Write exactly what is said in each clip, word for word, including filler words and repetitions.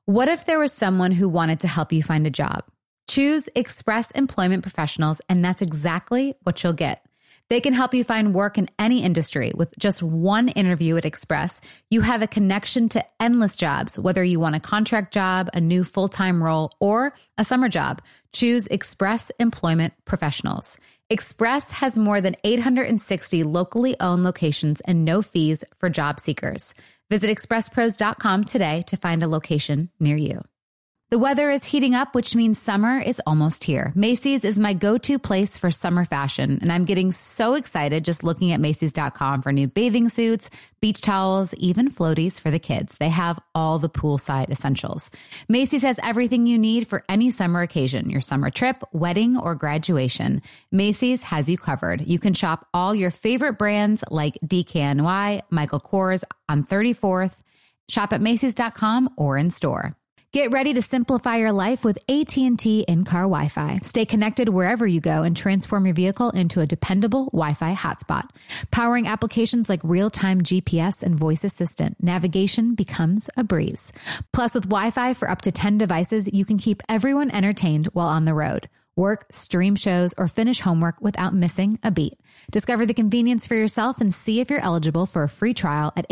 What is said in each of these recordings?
What if there was someone who wanted to help you find a job? Choose Express Employment Professionals, and that's exactly what you'll get. They can help you find work in any industry. With just one interview at Express, you have a connection to endless jobs, whether you want a contract job, a new full-time role, or a summer job. Choose Express Employment Professionals. Express has more than eight hundred sixty locally owned locations and no fees for job seekers. Visit express pros dot com today to find a location near you. The weather is heating up, which means summer is almost here. Macy's is my go-to place for summer fashion, and I'm getting so excited just looking at Macy's dot com for new bathing suits, beach towels, even floaties for the kids. They have all the poolside essentials. Macy's has everything you need for any summer occasion, your summer trip, wedding, or graduation. Macy's has you covered. You can shop all your favorite brands like D K N Y, Michael Kors on thirty-fourth. Shop at Macy's dot com or in store. Get ready to simplify your life with A T and T in-car Wi-Fi. Stay connected wherever you go and transform your vehicle into a dependable Wi-Fi hotspot. Powering applications like real-time G P S and voice assistant, navigation becomes a breeze. Plus, with Wi-Fi for up to ten devices, you can keep everyone entertained while on the road. Work, stream shows, or finish homework without missing a beat. Discover the convenience for yourself and see if you're eligible for a free trial at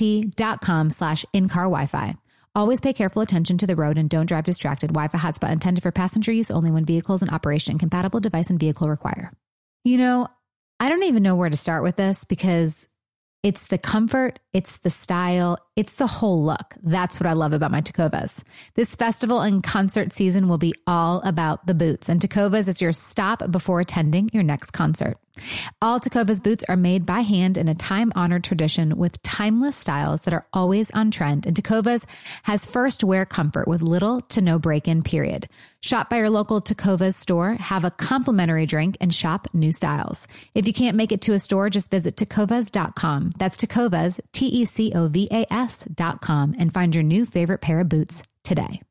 att.com slash in-car Wi-Fi. Always pay careful attention to the road and don't drive distracted. Wi-Fi hotspot intended for passenger use only when vehicles in operation. Compatible device and vehicle require. You know, I don't even know where to start with this because it's the comfort, it's the style, it's the whole look. That's what I love about my Tecovas. This festival and concert season will be all about the boots, and Tecovas is your stop before attending your next concert. All Tecovas boots are made by hand in a time-honored tradition with timeless styles that are always on trend. And Tecovas has first wear comfort with little to no break-in period. Shop by your local Tecovas store, have a complimentary drink, and shop new styles. If you can't make it to a store, just visit tecovas dot com. That's Tecovas, T E C O V A S dot com, and find your new favorite pair of boots today.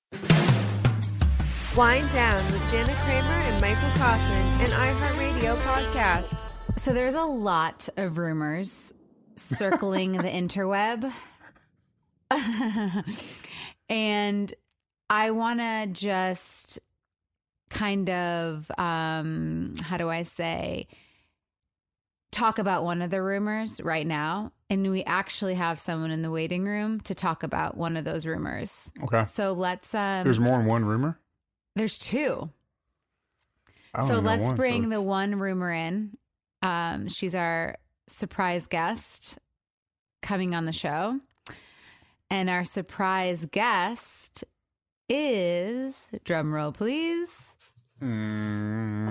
Wind Down with Jana Kramer and Michael Kaufman, an iHeartRadio podcast. So there's a lot of rumors circling the interweb. And I want to just kind of, um, how do I say, talk about one of the rumors right now. And we actually have someone in the waiting room to talk about one of those rumors. Okay. So let's... Um, There's more than one rumor? There's two. I So only know let's one, bring so the it's- one rumor in. Um, she's our surprise guest coming on the show. And our surprise guest is, drum roll please. Mm.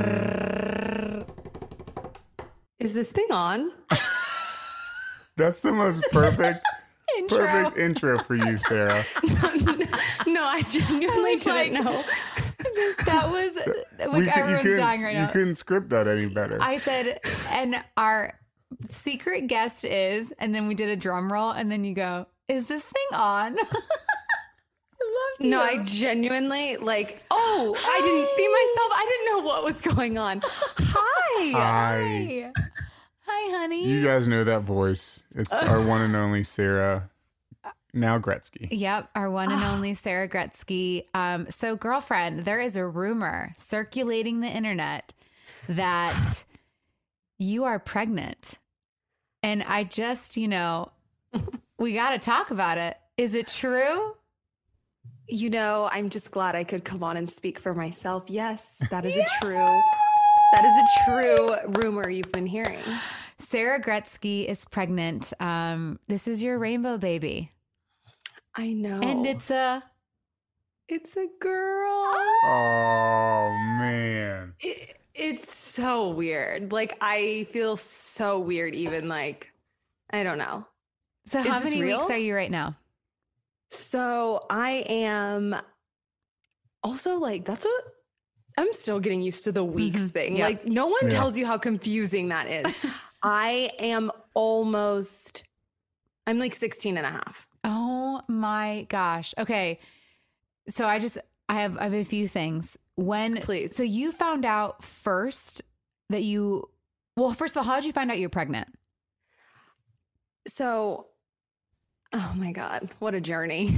Is this thing on? That's the most perfect, Intro. perfect intro for you, Sarah. No, I genuinely I was didn't like- know. That was, like, We cou- everyone's couldn't- dying right you now. couldn't script that any better. I said, and our secret guest is, and then we did a drum roll, and then you go, is this thing on? I love you. No, I genuinely, like, oh, I didn't see myself. I didn't know what was going on. Hi. Hi. Hi, honey. You guys know that voice. It's our one and only Sarah, now Gretzky. Yep, our one and only Sarah Gretzky. Um, so, girlfriend, there is a rumor circulating the internet that you are pregnant. And I just, you know, we got to talk about it. Is it true? You know, I'm just glad I could come on and speak for myself. Yes, that is a true, that is a true rumor you've been hearing. Sarah Gretzky is pregnant. Um, this is your rainbow baby. I know. And it's a... it's a girl. Oh, man. It, it's so weird. Like, I feel so weird even, like, I don't know. So Is how this many real? weeks are you right now? So I am also like, that's what I'm still getting used to the weeks Mhm. thing. Yep. Like, no one Yeah. tells you how confusing that is. I am almost, I'm like sixteen and a half. Oh my gosh. Okay. So I just, I have, I have a few things. When, Please. So you found out first that you, well, first of all, how did you find out you're pregnant? So Oh my God, what a journey.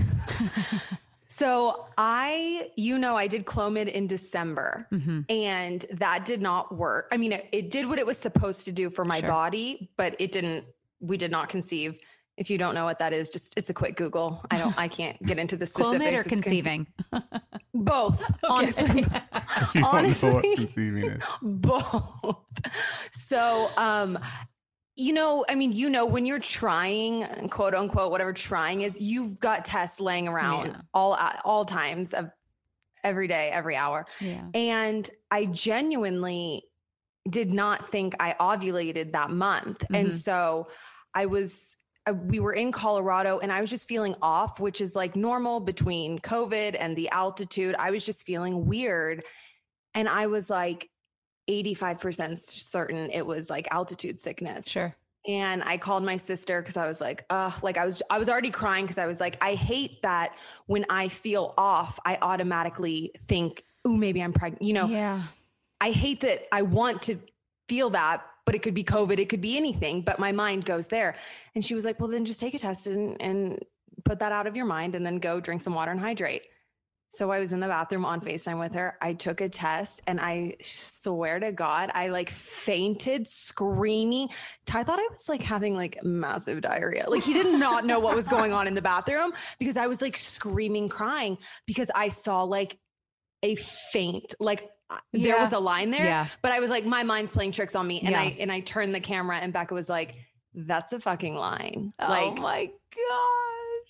So I, you know, I did Clomid in December mm-hmm. and that did not work. I mean, it, it did what it was supposed to do for my sure. body, but it didn't, we did not conceive. If you don't know what that is, just, it's a quick Google. I don't, I can't get into the specifics. Clomid or it's conceiving? Both, honestly. honestly, what conceiving is. Both. So, um, you know, I mean, you know, when you're trying, quote unquote, whatever trying is, you've got tests laying around yeah. all, all times of every day, every hour. Yeah. And I genuinely did not think I ovulated that month. Mm-hmm. And so I was, we were in Colorado and I was just feeling off, which is like normal between COVID and the altitude. I was just feeling weird. And I was like, eighty-five percent certain it was like altitude sickness. Sure. And I called my sister because I was like, uh, like I was, I was already crying because I was like, I hate that when I feel off, I automatically think, ooh, maybe I'm pregnant. You know, yeah. I hate that I want to feel that, but it could be COVID, it could be anything, but my mind goes there. And she was like, well, then just take a test and, and put that out of your mind and then go drink some water and hydrate. So I was in the bathroom on FaceTime with her. I took a test and I swear to God, I like fainted screaming. Ty thought I was like having like massive diarrhea. Like he did not know what was going on in the bathroom because I was like screaming, crying because I saw like a faint, like yeah. there was a line there, yeah. but I was like, my mind's playing tricks on me. And yeah. I, and I turned the camera and Becca was like, that's a fucking line. Oh like, my God.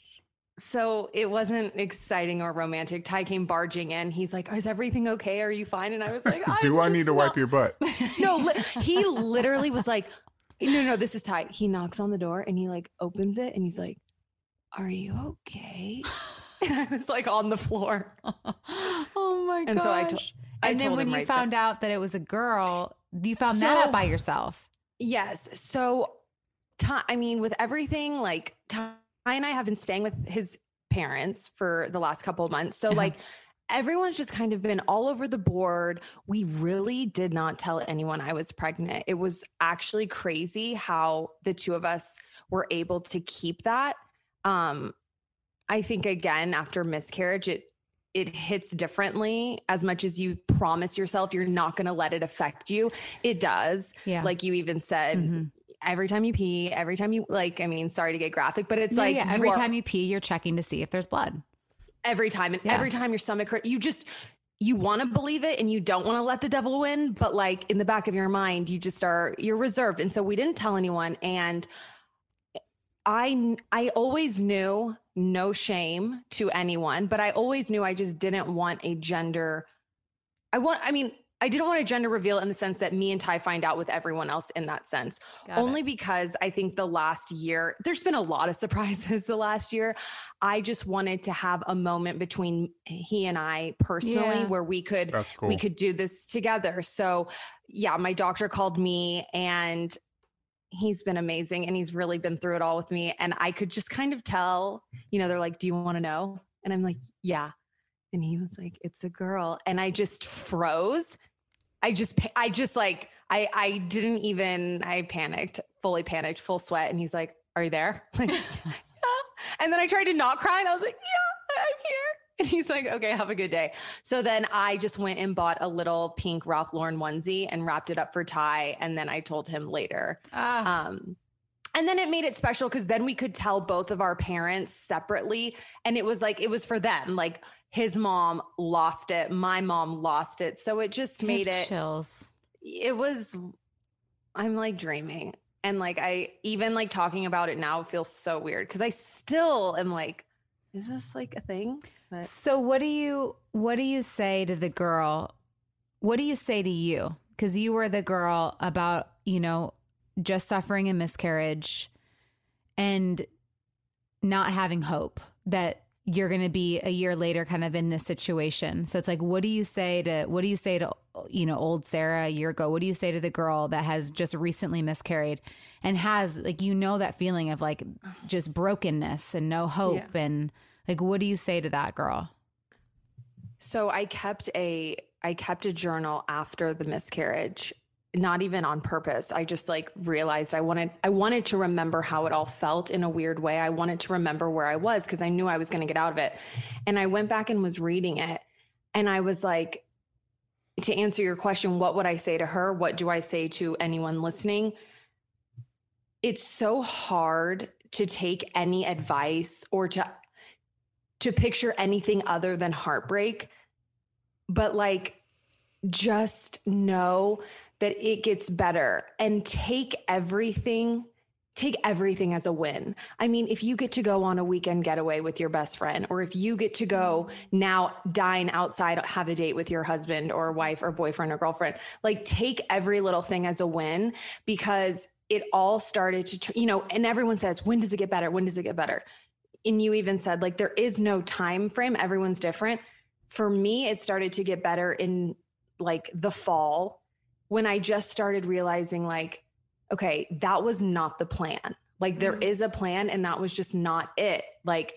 So it wasn't exciting or romantic. Ty came barging in. He's like, is everything okay? Are you fine? And I was like, do I need to not... wipe your butt? No, li- he literally was like, no, no, this is Ty. He knocks on the door and he like opens it and he's like, are you okay? And I was like on the floor. Oh my gosh. And so I told And then told when you right found then. out that it was a girl, you found So- that out by yourself. Yes. So, Ty, I mean, with everything, like Ty and I have been staying with his parents for the last couple of months. So like everyone's just kind of been all over the board. We really did not tell anyone I was pregnant. It was actually crazy how the two of us were able to keep that. Um, I think again, after miscarriage, it, it hits differently. As much as you promise yourself you're not going to let it affect you, it does. Yeah. Like you even said, mm-hmm. every time you pee, every time you like, I mean, sorry to get graphic, but it's no, like yeah, every are, time you pee, you're checking to see if there's blood. Every time. And yeah. every time your stomach hurt, you just, you want to believe it and you don't want to let the devil win. But like in the back of your mind, you just are, you're reserved. And so we didn't tell anyone. And I, I always knew, no shame to anyone, but I always knew I just didn't want a gender. I want, I mean, I didn't want a gender reveal in the sense that me and Ty find out with everyone else in that sense. Got Only it. Because I think the last year, there's been a lot of surprises the last year. I just wanted to have a moment between he and I personally yeah. where we could, cool. we could do this together. So yeah, my doctor called me and he's been amazing and he's really been through it all with me. And I could just kind of tell, you know, they're like, do you want to know? And I'm like, yeah. And he was like, it's a girl. And I just froze. I just, I just like, I, I didn't even, I panicked, fully panicked, full sweat. And he's like, are you there? Like, yeah. And then I tried to not cry and I was like, yeah, I'm here. And he's like, okay, have a good day. So then I just went and bought a little pink Ralph Lauren onesie and wrapped it up for Ty. And then I told him later. Ah. Um, And then it made it special because then we could tell both of our parents separately. And it was like, it was for them. Like his mom lost it. My mom lost it. So it just made it. Chills. It was, I'm like dreaming. And like, I even like talking about it now feels so weird because I still am like, is this like a thing? But so what do you, what do you say to the girl? What do you say to you? Because you were the girl about, you know, just suffering a miscarriage and not having hope that you're going to be a year later kind of in this situation. So it's like, what do you say to, what do you say to, you know, old Sarah a year ago? What do you say to the girl that has just recently miscarried and has like, you know, that feeling of like just brokenness and no hope. Yeah. And like, what do you say to that girl? So I kept a, I kept a journal after the miscarriage not even on purpose. I just like realized I wanted, I wanted to remember how it all felt in a weird way. I wanted to remember where I was because I knew I was going to get out of it. And I went back and was reading it. And I was like, to answer your question, what would I say to her? What do I say to anyone listening? It's so hard to take any advice or to, to picture anything other than heartbreak. But like, just know that it gets better and take everything, take everything as a win. I mean, if you get to go on a weekend getaway with your best friend, or if you get to go now dine outside, have a date with your husband or wife or boyfriend or girlfriend, like take every little thing as a win, because it all started to, you know, and everyone says, when does it get better? When does it get better? And you even said like, there is no time frame. Everyone's different. For me, it started to get better in like the fall, when I just started realizing like, okay, that was not the plan. Like there is a plan and that was just not it. Like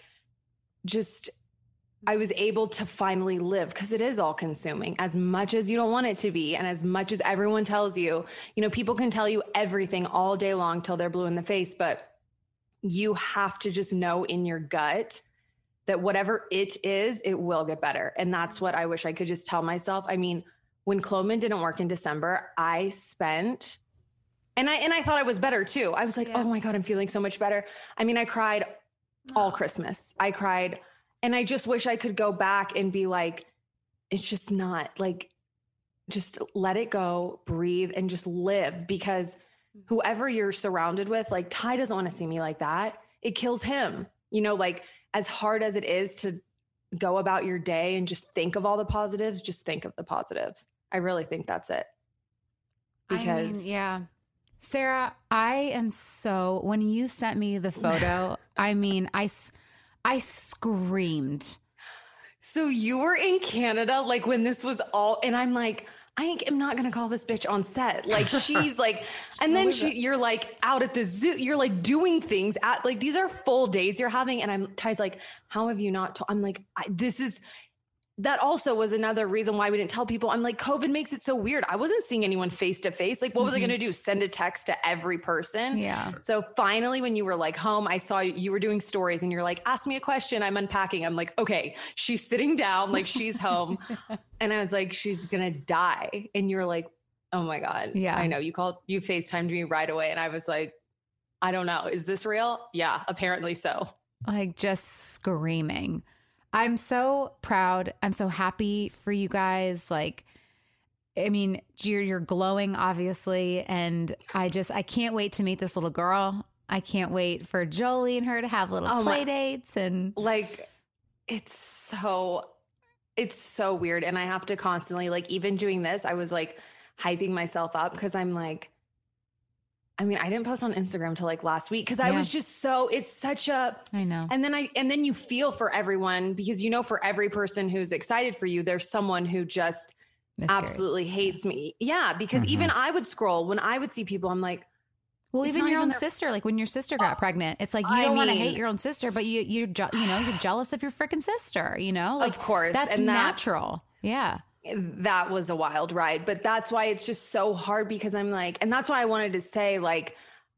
just, I was able to finally live, because it is all consuming as much as you don't want it to be. And as much as everyone tells you, you know, people can tell you everything all day long till they're blue in the face, but you have to just know in your gut that whatever it is, it will get better. And that's what I wish I could just tell myself. I mean, when Clomid didn't work in December, I spent, and I and I thought I was better too. I was like, yeah. Oh my God, I'm feeling so much better. I mean, I cried all Christmas. I cried, and I just wish I could go back and be like, it's just not like, just let it go, breathe, and just live. Because whoever you're surrounded with, like Ty doesn't want to see me like that. It kills him. You know, like as hard as it is to go about your day and just think of all the positives, just think of the positives. I really think that's it. Because I mean, yeah. Sarah, I am so, when you sent me the photo, I mean, I, I screamed. So you were in Canada, like when this was all, and I'm like, I am not going to call this bitch on set. Like she's like, and then she, you're like out at the zoo, you're like doing things at like, these are full days you're having. And I'm Ty's like, how have you not, to-? I'm like, I, this is, that also was another reason why we didn't tell people. I'm like, COVID makes it so weird. I wasn't seeing anyone face to face. Like, what was mm-hmm. I going to do? Send a text to every person? Yeah. So finally, when you were like home, I saw you were doing stories and you're like, ask me a question. I'm unpacking. I'm like, okay, she's sitting down, like she's home. And I was like, she's going to die. And you're like, oh my God. Yeah. I know. You called, you FaceTimed me right away. And I was like, I don't know. Is this real? Yeah, apparently so. Like just screaming. I'm so proud. I'm so happy for you guys. Like, I mean, you're, you're glowing, obviously. And I just, I can't wait to meet this little girl. I can't wait for Jolie and her to have little oh play my, dates. And like, it's so, it's so weird. And I have to constantly, like, even doing this, I was like hyping myself up because I'm like, I mean, I didn't post on Instagram till like last week because I yeah. was just so, it's such a, I know. And then I, and then you feel for everyone because, you know, for every person who's excited for you, there's someone who just Miscarried. absolutely hates me. Yeah. Because mm-hmm. even I would scroll when I would see people, I'm like, well, even your own their- sister, like when your sister got uh, pregnant, it's like, you I don't want to hate your own sister, but you, you're, je- you know, you're jealous of your freaking sister, you know, like, of course, that's and natural. That- yeah. That was a wild ride, but that's why it's just so hard because I'm like, and that's why I wanted to say, like,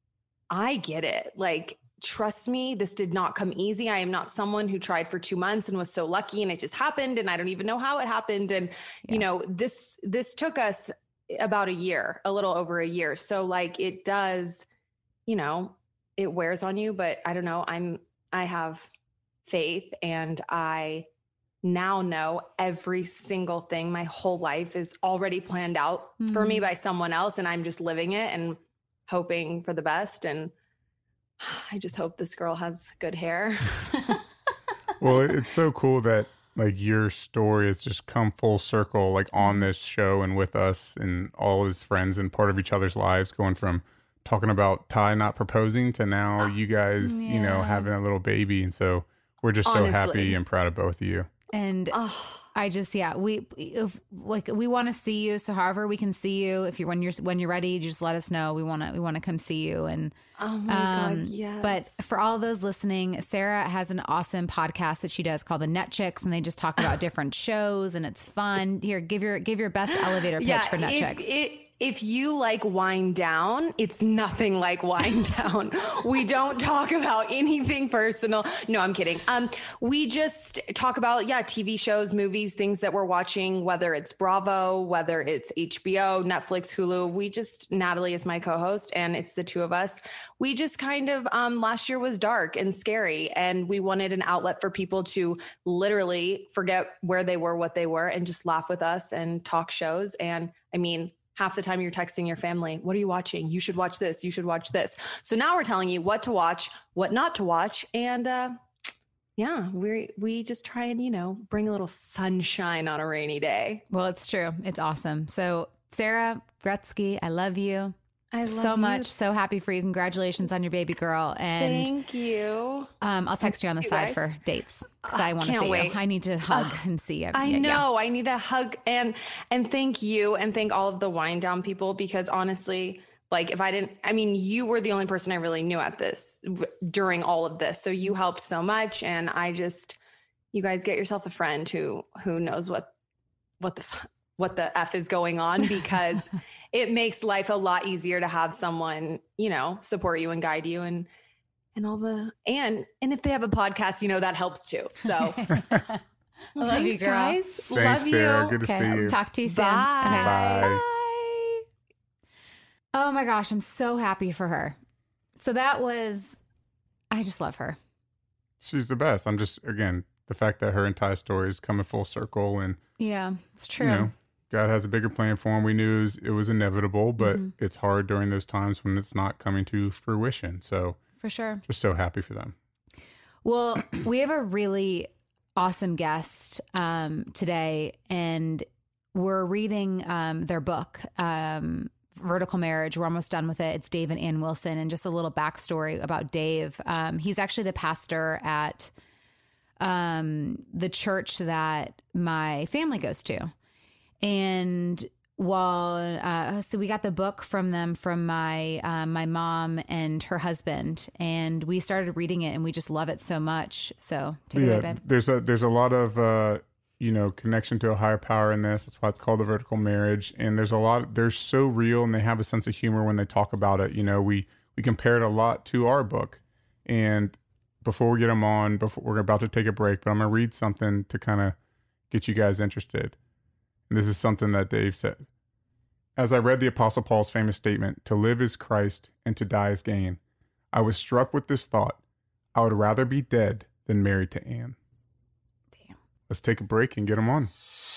I get it. Like, trust me, this did not come easy. I am not someone who tried for two months and was so lucky and it just happened. And I don't even know how it happened. And, yeah. you know, this, this took us about a year, a little over a year. So like it does, you know, it wears on you, but I don't know. I'm, I have faith and I now know every single thing. My whole life is already planned out mm-hmm. for me by someone else. And I'm just living it and hoping for the best. And I just hope this girl has good hair. Well, it's so cool that like your story has just come full circle, like on this show and with us and all his friends and part of each other's lives, going from talking about Ty not proposing to now you guys, yeah. you know, having a little baby. And so we're just Honestly. so happy and proud of both of you. And oh. I just, yeah, we, if, like, we want to see you. So however we can see you, if you're, when you're, when you're ready, just let us know. We want to, we want to come see you. And, oh my um, God, yes. But for all those listening, Sarah has an awesome podcast that she does called the Net Chicks. And they just talk about different shows and it's fun. Here, give your, give your best elevator pitch yeah, for Net if, Chicks. It, if you like Wind Down, it's nothing like Wind Down. We don't talk about anything personal. No, I'm kidding. Um, we just talk about, yeah, T V shows, movies, things that we're watching, whether it's Bravo, whether it's H B O, Netflix, Hulu. We just, Natalie is my co-host, and it's the two of us. We just kind of, um, last year was dark and scary, and we wanted an outlet for people to literally forget where they were, what they were, and just laugh with us and talk shows. And I mean, half the time you're texting your family, what are you watching? You should watch this. You should watch this. So now we're telling you what to watch, what not to watch. And uh, yeah, we we just try and, you know, bring a little sunshine on a rainy day. Well, it's true. It's awesome. So Sarah Gretzky, I love you. I love so you. much. So happy for you. Congratulations on your baby girl. And thank you. Um, I'll text you on the you side guys. for dates because Uh, I want to can't see wait. you. I need to hug and see you. I Yeah, know. I need a hug, and and thank you, and thank all of the Wind Down people, because honestly, like if I didn't, I mean, you were the only person I really knew at this w- during all of this. So you helped so much, and I just, you guys get yourself a friend who who knows what what the f- what the f is going on, because it makes life a lot easier to have someone, you know, support you and guide you, and and all the and and if they have a podcast, you know, that helps too. So I love you, thanks, girl. guys. Thanks, Love Sarah. you. Good to Okay, see you. talk to you soon. Bye. Okay. Bye. Bye. Oh my gosh, I'm so happy for her. So that was, I just love her. She's the best. I'm just, again, the fact that her entire story is coming full circle, and Yeah, it's true. you know, God has a bigger plan for him. We knew it was, it was inevitable, but Mhm. it's hard during those times when it's not coming to fruition. So For sure. just so happy for them. Well, we have a really awesome guest um, today, and we're reading um, their book, um, Vertical Marriage. We're almost done with it. It's Dave and Ann Wilson, and just a little backstory about Dave. Um, he's actually the pastor at um, the church that my family goes to. And while, uh, so we got the book from them, from my, uh, my mom and her husband, and we started reading it, and we just love it so much. So take it away, babe. there's a there's a lot of uh, you know, connection to a higher power in this. That's why it's called the vertical marriage. And there's a lot. They're so real, and they have a sense of humor when they talk about it. You know, we we compare it a lot to our book. And before we get them on, before we're about to take a break, but I'm gonna read something to kind of get you guys interested. And this is something that Dave said. As I read the Apostle Paul's famous statement, "To live is Christ and to die is gain," I was struck with this thought: I would rather be dead than married to Anne. Damn. Let's take a break and get them on.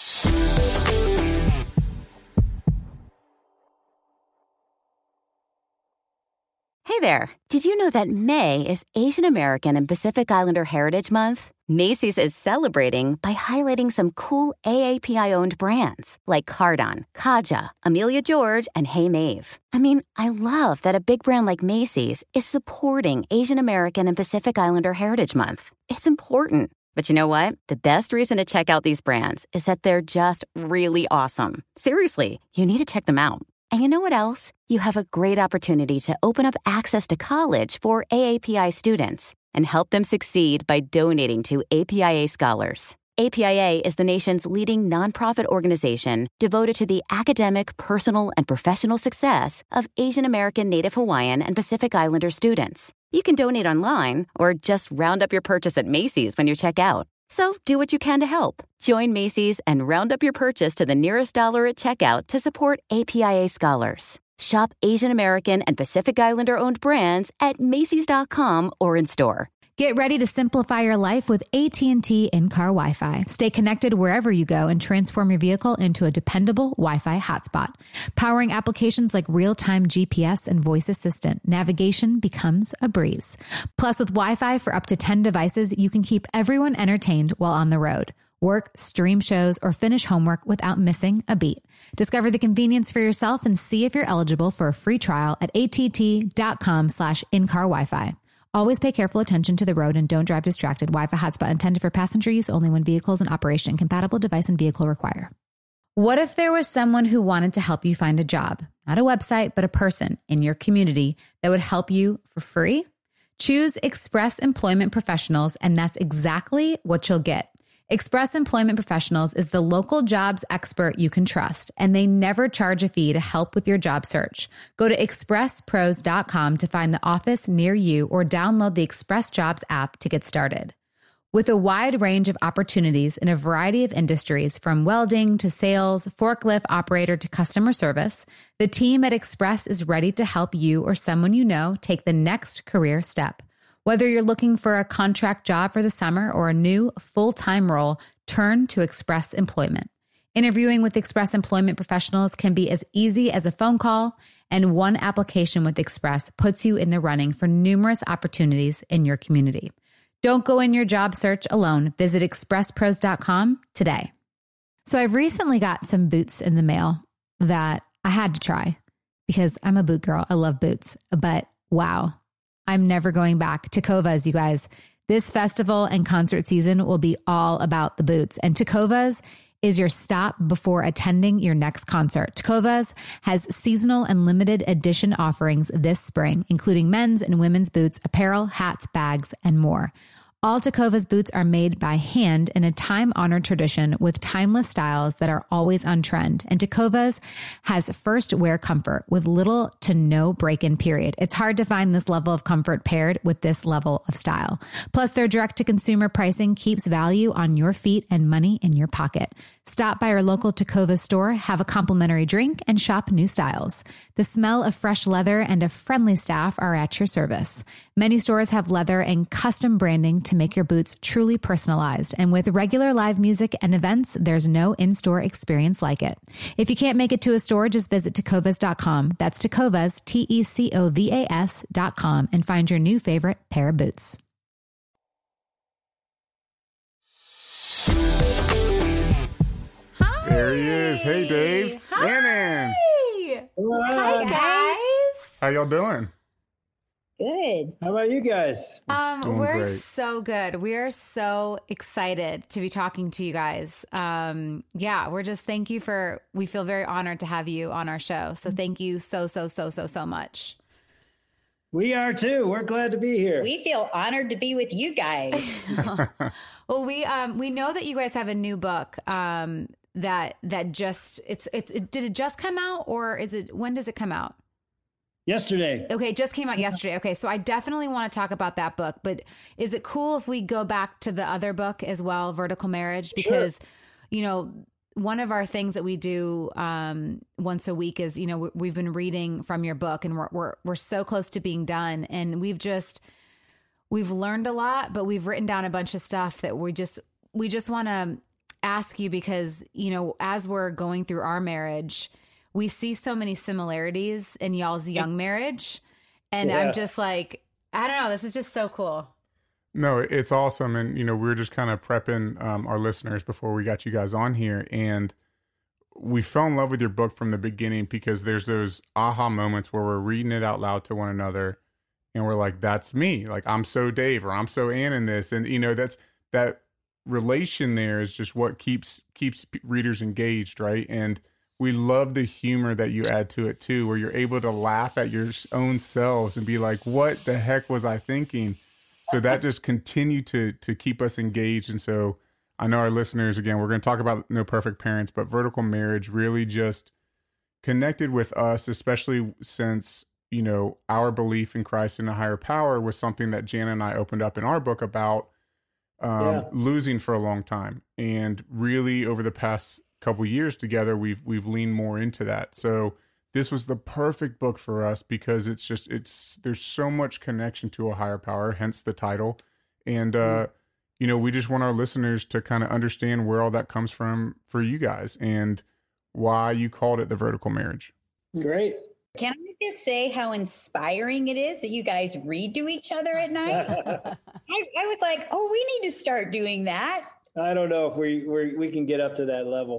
Hey there. Did you know that May is Asian American and Pacific Islander Heritage Month? Macy's is celebrating by highlighting some cool A A P I-owned brands like Cardon, Kaja, Amelia George, and Hey Mave. I mean, I love that a big brand like Macy's is supporting Asian American and Pacific Islander Heritage Month. It's important. But you know what? The best reason to check out these brands is that they're just really awesome. Seriously, you need to check them out. And you know what else? You have a great opportunity to open up access to college for A A P I students and help them succeed by donating to A P I A Scholars. A P I A is the nation's leading nonprofit organization devoted to the academic, personal, and professional success of Asian American, Native Hawaiian, and Pacific Islander students. You can donate online or just round up your purchase at Macy's when you check out. So do what you can to help. Join Macy's and round up your purchase to the nearest dollar at checkout to support A P I A Scholars. Shop Asian American and Pacific Islander-owned brands at Macy's dot com or in store. Get ready to simplify your life with A T and T in-car Wi-Fi. Stay connected wherever you go and transform your vehicle into a dependable Wi-Fi hotspot. Powering applications like real-time G P S and voice assistant, navigation becomes a breeze. Plus, with Wi-Fi for up to ten devices, you can keep everyone entertained while on the road. Work, stream shows, or finish homework without missing a beat. Discover the convenience for yourself and see if you're eligible for a free trial at att.com slash in-car Wi-Fi. Always pay careful attention to the road and don't drive distracted. Wi-Fi hotspot intended for passenger use only when vehicles in operation. Compatible device and vehicle require. What if there was someone who wanted to help you find a job? Not a website, but a person in your community that would help you for free? Choose Express Employment Professionals, and that's exactly what you'll get. Express Employment Professionals is the local jobs expert you can trust, and they never charge a fee to help with your job search. Go to express pros dot com to find the office near you or download the Express Jobs app to get started. With a wide range of opportunities in a variety of industries, from welding to sales, forklift operator to customer service, the team at Express is ready to help you or someone you know take the next career step. Whether you're looking for a contract job for the summer or a new full-time role, turn to Express Employment. Interviewing with Express Employment Professionals can be as easy as a phone call, and one application with Express puts you in the running for numerous opportunities in your community. Don't go in your job search alone. Visit express pros dot com today. So I've recently got some boots in the mail that I had to try because I'm a boot girl. I love boots, but wow, I'm never going back. Tecovas, you guys. This festival and concert season will be all about the boots, and Tecovas is your stop before attending your next concert. Tecovas has seasonal and limited edition offerings this spring, including men's and women's boots, apparel, hats, bags, and more. All Tecovas boots are made by hand in a time-honored tradition with timeless styles that are always on trend. And Tecovas has first wear comfort with little to no break-in period. It's hard to find this level of comfort paired with this level of style. Plus, their direct-to-consumer pricing keeps value on your feet and money in your pocket. Stop by your local Tecovas store, have a complimentary drink, and shop new styles. The smell of fresh leather and a friendly staff are at your service. Many stores have leather and custom branding to make your boots truly personalized. And with regular live music and events, there's no in-store experience like it. If you can't make it to a store, just visit tecovas dot com. That's Tecovas, T E C O V A S dot com, and find your new favorite pair of boots. There he is. Hey, Dave. Hi. Annan. Hi, guys. How y'all doing? Good. How about you guys? Um, Doing we're great. so good. We are so excited to be talking to you guys. Um, yeah, we're just thank you for. We feel very honored to have you on our show. So thank you so so so so so much. We are too. We're glad to be here. We feel honored to be with you guys. Well, we um we know that you guys have a new book um that that just it's it's it, did it just come out, or is it when does it come out? Yesterday. Okay, it just came out yesterday. Okay, so I definitely want to talk about that book, but is it cool if we go back to the other book as well, Vertical Marriage? Because, sure. you know, one of our things that we do um, once a week is, you know, we've been reading from your book, and we're, we're, we're so close to being done. And we've just, we've learned a lot, but we've written down a bunch of stuff that we just, we just want to ask you because, you know, as we're going through our marriage, we see so many similarities in y'all's young marriage. And yeah. I'm just like, I don't know, this is just so cool. No, it's awesome. And, you know, we were just kind of prepping um, our listeners before we got you guys on here. And we fell in love with your book from the beginning because there's those aha moments where we're reading it out loud to one another. And we're like, that's me. Like, I'm so Dave, or I'm so Ann in this. And, you know, that's that relation there is just what keeps keeps readers engaged, right? And we love the humor that you add to it too, where you're able to laugh at your own selves and be like, what the heck was I thinking? So that just continued to to keep us engaged. And so I know our listeners, again, we're going to talk about No Perfect Parents, but Vertical Marriage really just connected with us, especially since, you know, our belief in Christ and a higher power was something that Jana and I opened up in our book about um, yeah. losing for a long time. And really over the past couple years together, we've we've leaned more into that. So this was the perfect book for us because it's just it's there's so much connection to a higher power, hence the title. And uh you know, we just want our listeners to kind of understand where all that comes from for you guys and why you called it the Vertical Marriage. Great. Can I just say how inspiring it is that you guys read to each other at night? I, I was like, oh, we need to start doing that. I don't know if we we we can get up to that level.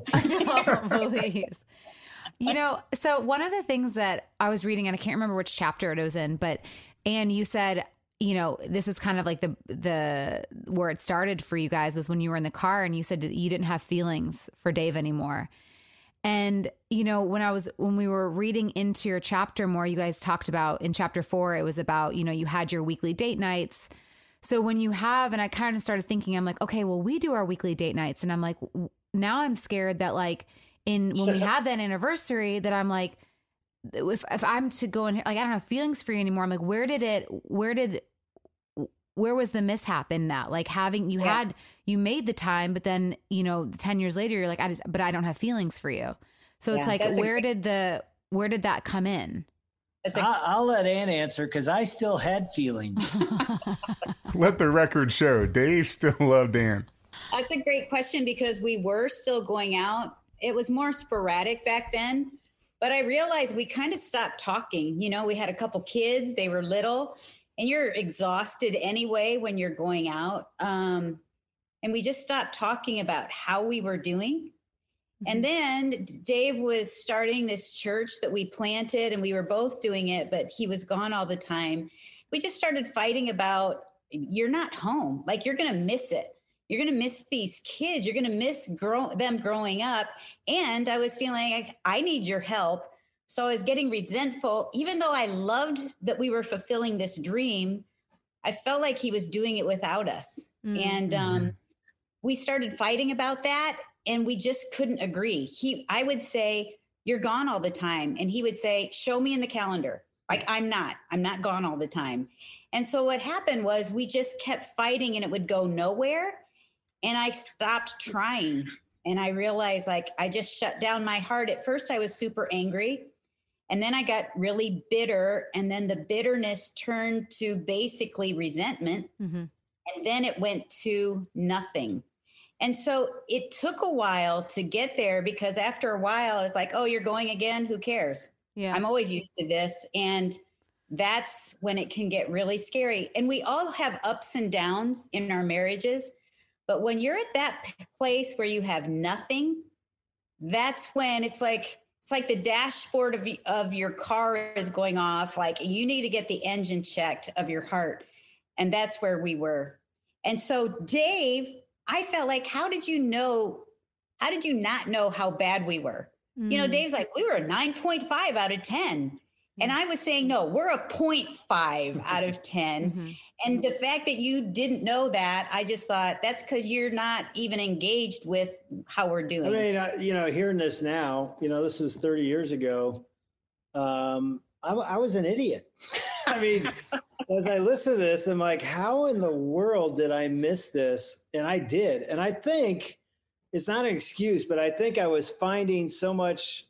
Oh, please. You know, so one of the things that I was reading, and I can't remember which chapter it was in, but Ann, you said, you know, this was kind of like the the where it started for you guys was when you were in the car, and you said that you didn't have feelings for Dave anymore. And, you know, when I was when we were reading into your chapter more, you guys talked about in chapter four, it was about, you know, you had your weekly date nights. So when you have, and I kind of started thinking, I'm like, okay, well, we do our weekly date nights. And I'm like, w- now I'm scared that like in, when we have that anniversary that I'm like, if, if I'm to go in here, like, I don't have feelings for you anymore. I'm like, where did it, where did, where was the mishap in that? Like having, you Yeah. had, you made the time, but then, you know, ten years later, you're like, I just, but I don't have feelings for you. So it's Yeah, like, that's a where great- did the, where did that come in? That's a, I, I'll let Ann answer because I still had feelings. Let the record show Dave still loved Dan. that's a great question because we were still going out. It was more sporadic back then, but I realized we kind of stopped talking. You know, we had a couple kids, they were little, and you're exhausted anyway when you're going out. Um, and we just stopped talking about how we were doing. And then Dave was starting this church that we planted and we were both doing it, but he was gone all the time. We just started fighting about, you're not home. Like, you're going to miss it. You're going to miss these kids. You're going to miss grow- them growing up. And I was feeling like I need your help. So I was getting resentful, even though I loved that we were fulfilling this dream. I felt like he was doing it without us. Mm. And um, we started fighting about that. And we just couldn't agree. He, I would say, you're gone all the time. And he would say, show me in the calendar. Like, I'm not, I'm not gone all the time. And so what happened was we just kept fighting and it would go nowhere. And I stopped trying. And I realized, like, I just shut down my heart. At first I was super angry. And then I got really bitter. And then the bitterness turned to basically resentment. Mm-hmm. And then it went to nothing. And so it took a while to get there because after a while, it's like, oh, you're going again? Who cares? Yeah. I'm always used to this. And that's when it can get really scary. And we all have ups and downs in our marriages. But when you're at that p- place where you have nothing, that's when it's like, it's like the dashboard of, y- of your car is going off. Like, you need to get the engine checked of your heart. And that's where we were. And so Dave, I felt like, how did you know? How did you not know how bad we were? Mm. You know, Dave's like, we were a nine point five out of ten. And I was saying, no, we're a zero point five out of ten. Mm-hmm. And the fact that you didn't know that, I just thought that's because you're not even engaged with how we're doing. I mean, I, you know, hearing this now, you know, this was thirty years ago. Um, I, I was an idiot. I mean, as I listen to this, I'm like, how in the world did I miss this? And I did. And I think it's not an excuse, but I think I was finding so much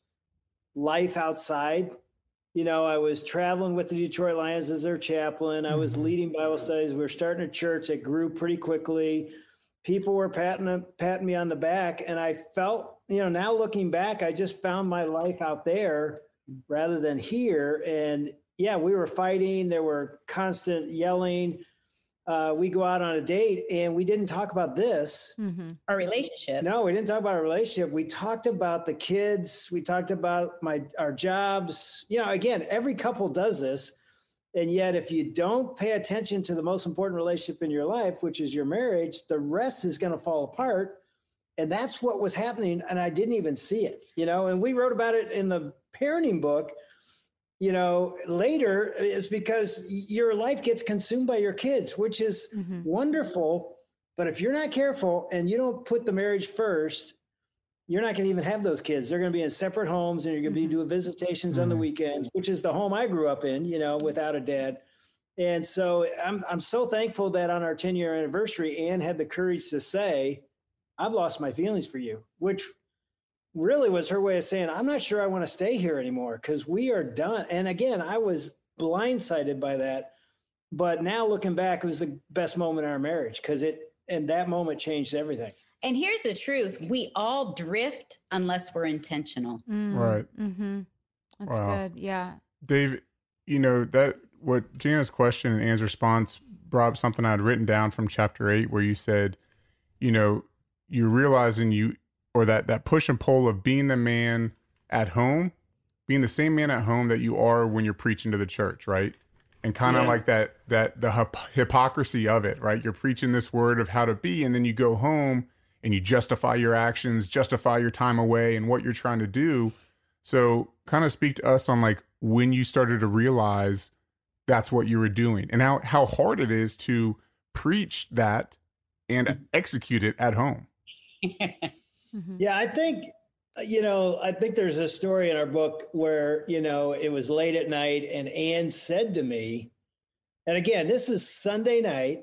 life outside. You know, I was traveling with the Detroit Lions as their chaplain. I was leading Bible studies. We were starting a church that grew pretty quickly. People were patting, patting me on the back. And I felt, you know, now looking back, I just found my life out there rather than here. And yeah, we were fighting. There were constant yelling. Uh, we go out on a date and we didn't talk about this. Mm-hmm. Our relationship. No, we didn't talk about our relationship. We talked about the kids. We talked about my our jobs. You know, again, every couple does this. And yet, if you don't pay attention to the most important relationship in your life, which is your marriage, the rest is going to fall apart. And that's what was happening. And I didn't even see it, you know, and we wrote about it in the parenting book. You know, later is because your life gets consumed by your kids, which is Mm-hmm. wonderful. But if you're not careful and you don't put the marriage first, you're not going to even have those kids. They're going to be in separate homes and you're going to be doing visitations on the weekends, which is the home I grew up in, you know, without a dad. And so I'm I'm so thankful that on our ten year anniversary, Ann had the courage to say, I've lost my feelings for you, which really was her way of saying, I'm not sure I want to stay here anymore because we are done. And again, I was blindsided by that. But now looking back, it was the best moment in our marriage because it, and that moment changed everything. And here's the truth. We all drift unless we're intentional. Mm. Right. Mm-hmm. That's Wow. good. Yeah. Dave, you know, that what Gina's question and Ann's response brought up something I had written down from chapter eight where you said, you know, you're realizing you, or that, that push and pull of being the man at home, being the same man at home that you are when you're preaching to the church, right? And kind of Yeah. like that, that the hyp- hypocrisy of it, right? You're preaching this word of how to be, and then you go home and you justify your actions, justify your time away and what you're trying to do. So kind of speak to us on like when you started to realize that's what you were doing and how, how hard it is to preach that and execute it at home. Mm-hmm. Yeah, I think, you know, I think there's a story in our book where, you know, it was late at night and Ann said to me, and again, this is Sunday night.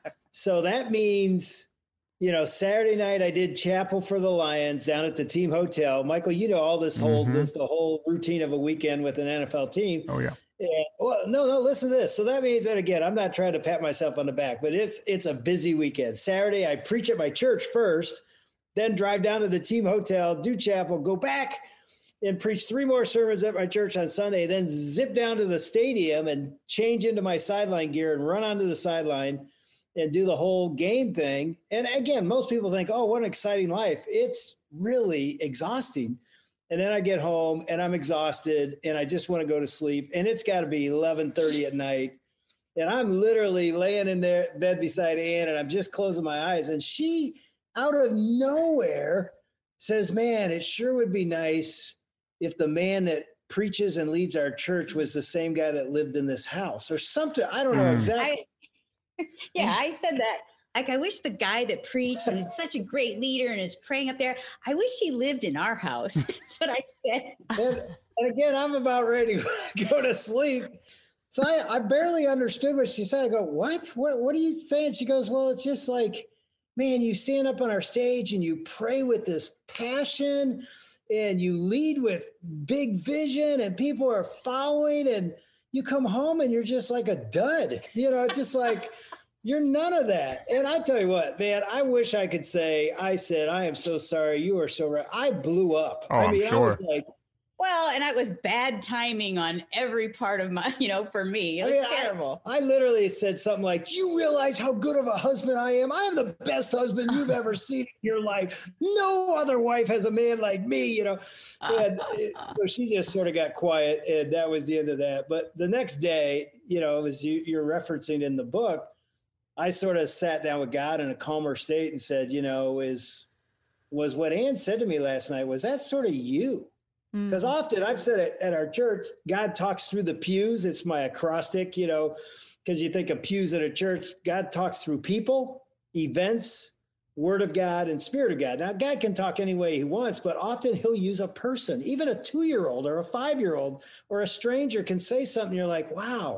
So that means, you know, Saturday night I did chapel for the Lions down at the team hotel. Michael, you know, all this whole, Mhm. this, the whole routine of a weekend with an N F L team. Oh, yeah. And, well, no, no, listen to this. So that means that, again, I'm not trying to pat myself on the back, but it's it's a busy weekend. Saturday, I preach at my church first, then drive down to the team hotel, do chapel, go back and preach three more sermons at my church on Sunday, then zip down to the stadium and change into my sideline gear and run onto the sideline and do the whole game thing. And again, most people think, oh, what an exciting life. It's really exhausting. And then I get home and I'm exhausted and I just want to go to sleep. And it's got to be eleven thirty at night. And I'm literally laying in there bed beside Ann and I'm just closing my eyes. And she, out of nowhere, says, man, it sure would be nice if the man that preaches and leads our church was the same guy that lived in this house or something. I don't know Mm. exactly. I, yeah, I said that. Like, I wish the guy that preached and is such a great leader and is praying up there, I wish he lived in our house. That's what I said. And, and again, I'm about ready to go to sleep. So I, I barely understood what she said. I go, what? What What are you saying? She goes, well, it's just like, man, you stand up on our stage and you pray with this passion and you lead with big vision and people are following and you come home and you're just like a dud. You know, it's just like, you're none of that. And I tell you what, man, I wish I could say, I said, I am so sorry. You are so right. I blew up. Oh, I I'm mean, I sure. was like, Well, and it was bad timing on every part of my, you know, for me. It I was mean, terrible. I, I literally said something like, do you realize how good of a husband I am? I am the best husband you've ever seen in your life. No other wife has a man like me, you know. And it- so she just sort of got quiet and that was the end of that. But the next day, you know, as you, you're referencing in the book, I sort of sat down with God in a calmer state and said, you know, is was what Ann said to me last night, was that sort of you? Because often I've said it at our church, God talks through the pews. It's my acrostic, you know, because you think of pews at a church. God talks through people, events, word of God, and spirit of God. Now, God can talk any way he wants, but often he'll use a person, even a two-year-old or a five-year-old or a stranger can say something. You're like, wow,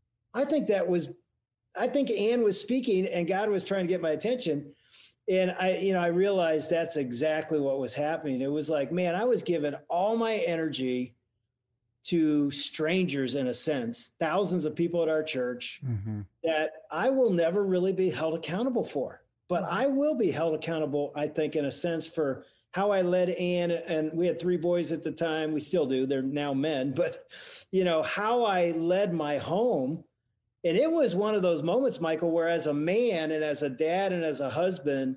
I think that was, I think Ann was speaking and God was trying to get my attention. And I, you know, I realized that's exactly what was happening. It was like, man, I was giving all my energy to strangers in a sense, thousands of people at our church Mm-hmm. that I will never really be held accountable for. But I will be held accountable, I think, in a sense, for how I led Ann. And we had three boys at the time. We still do. They're now men. But, you know, how I led my home. And it was one of those moments, Michael, where as a man and as a dad and as a husband,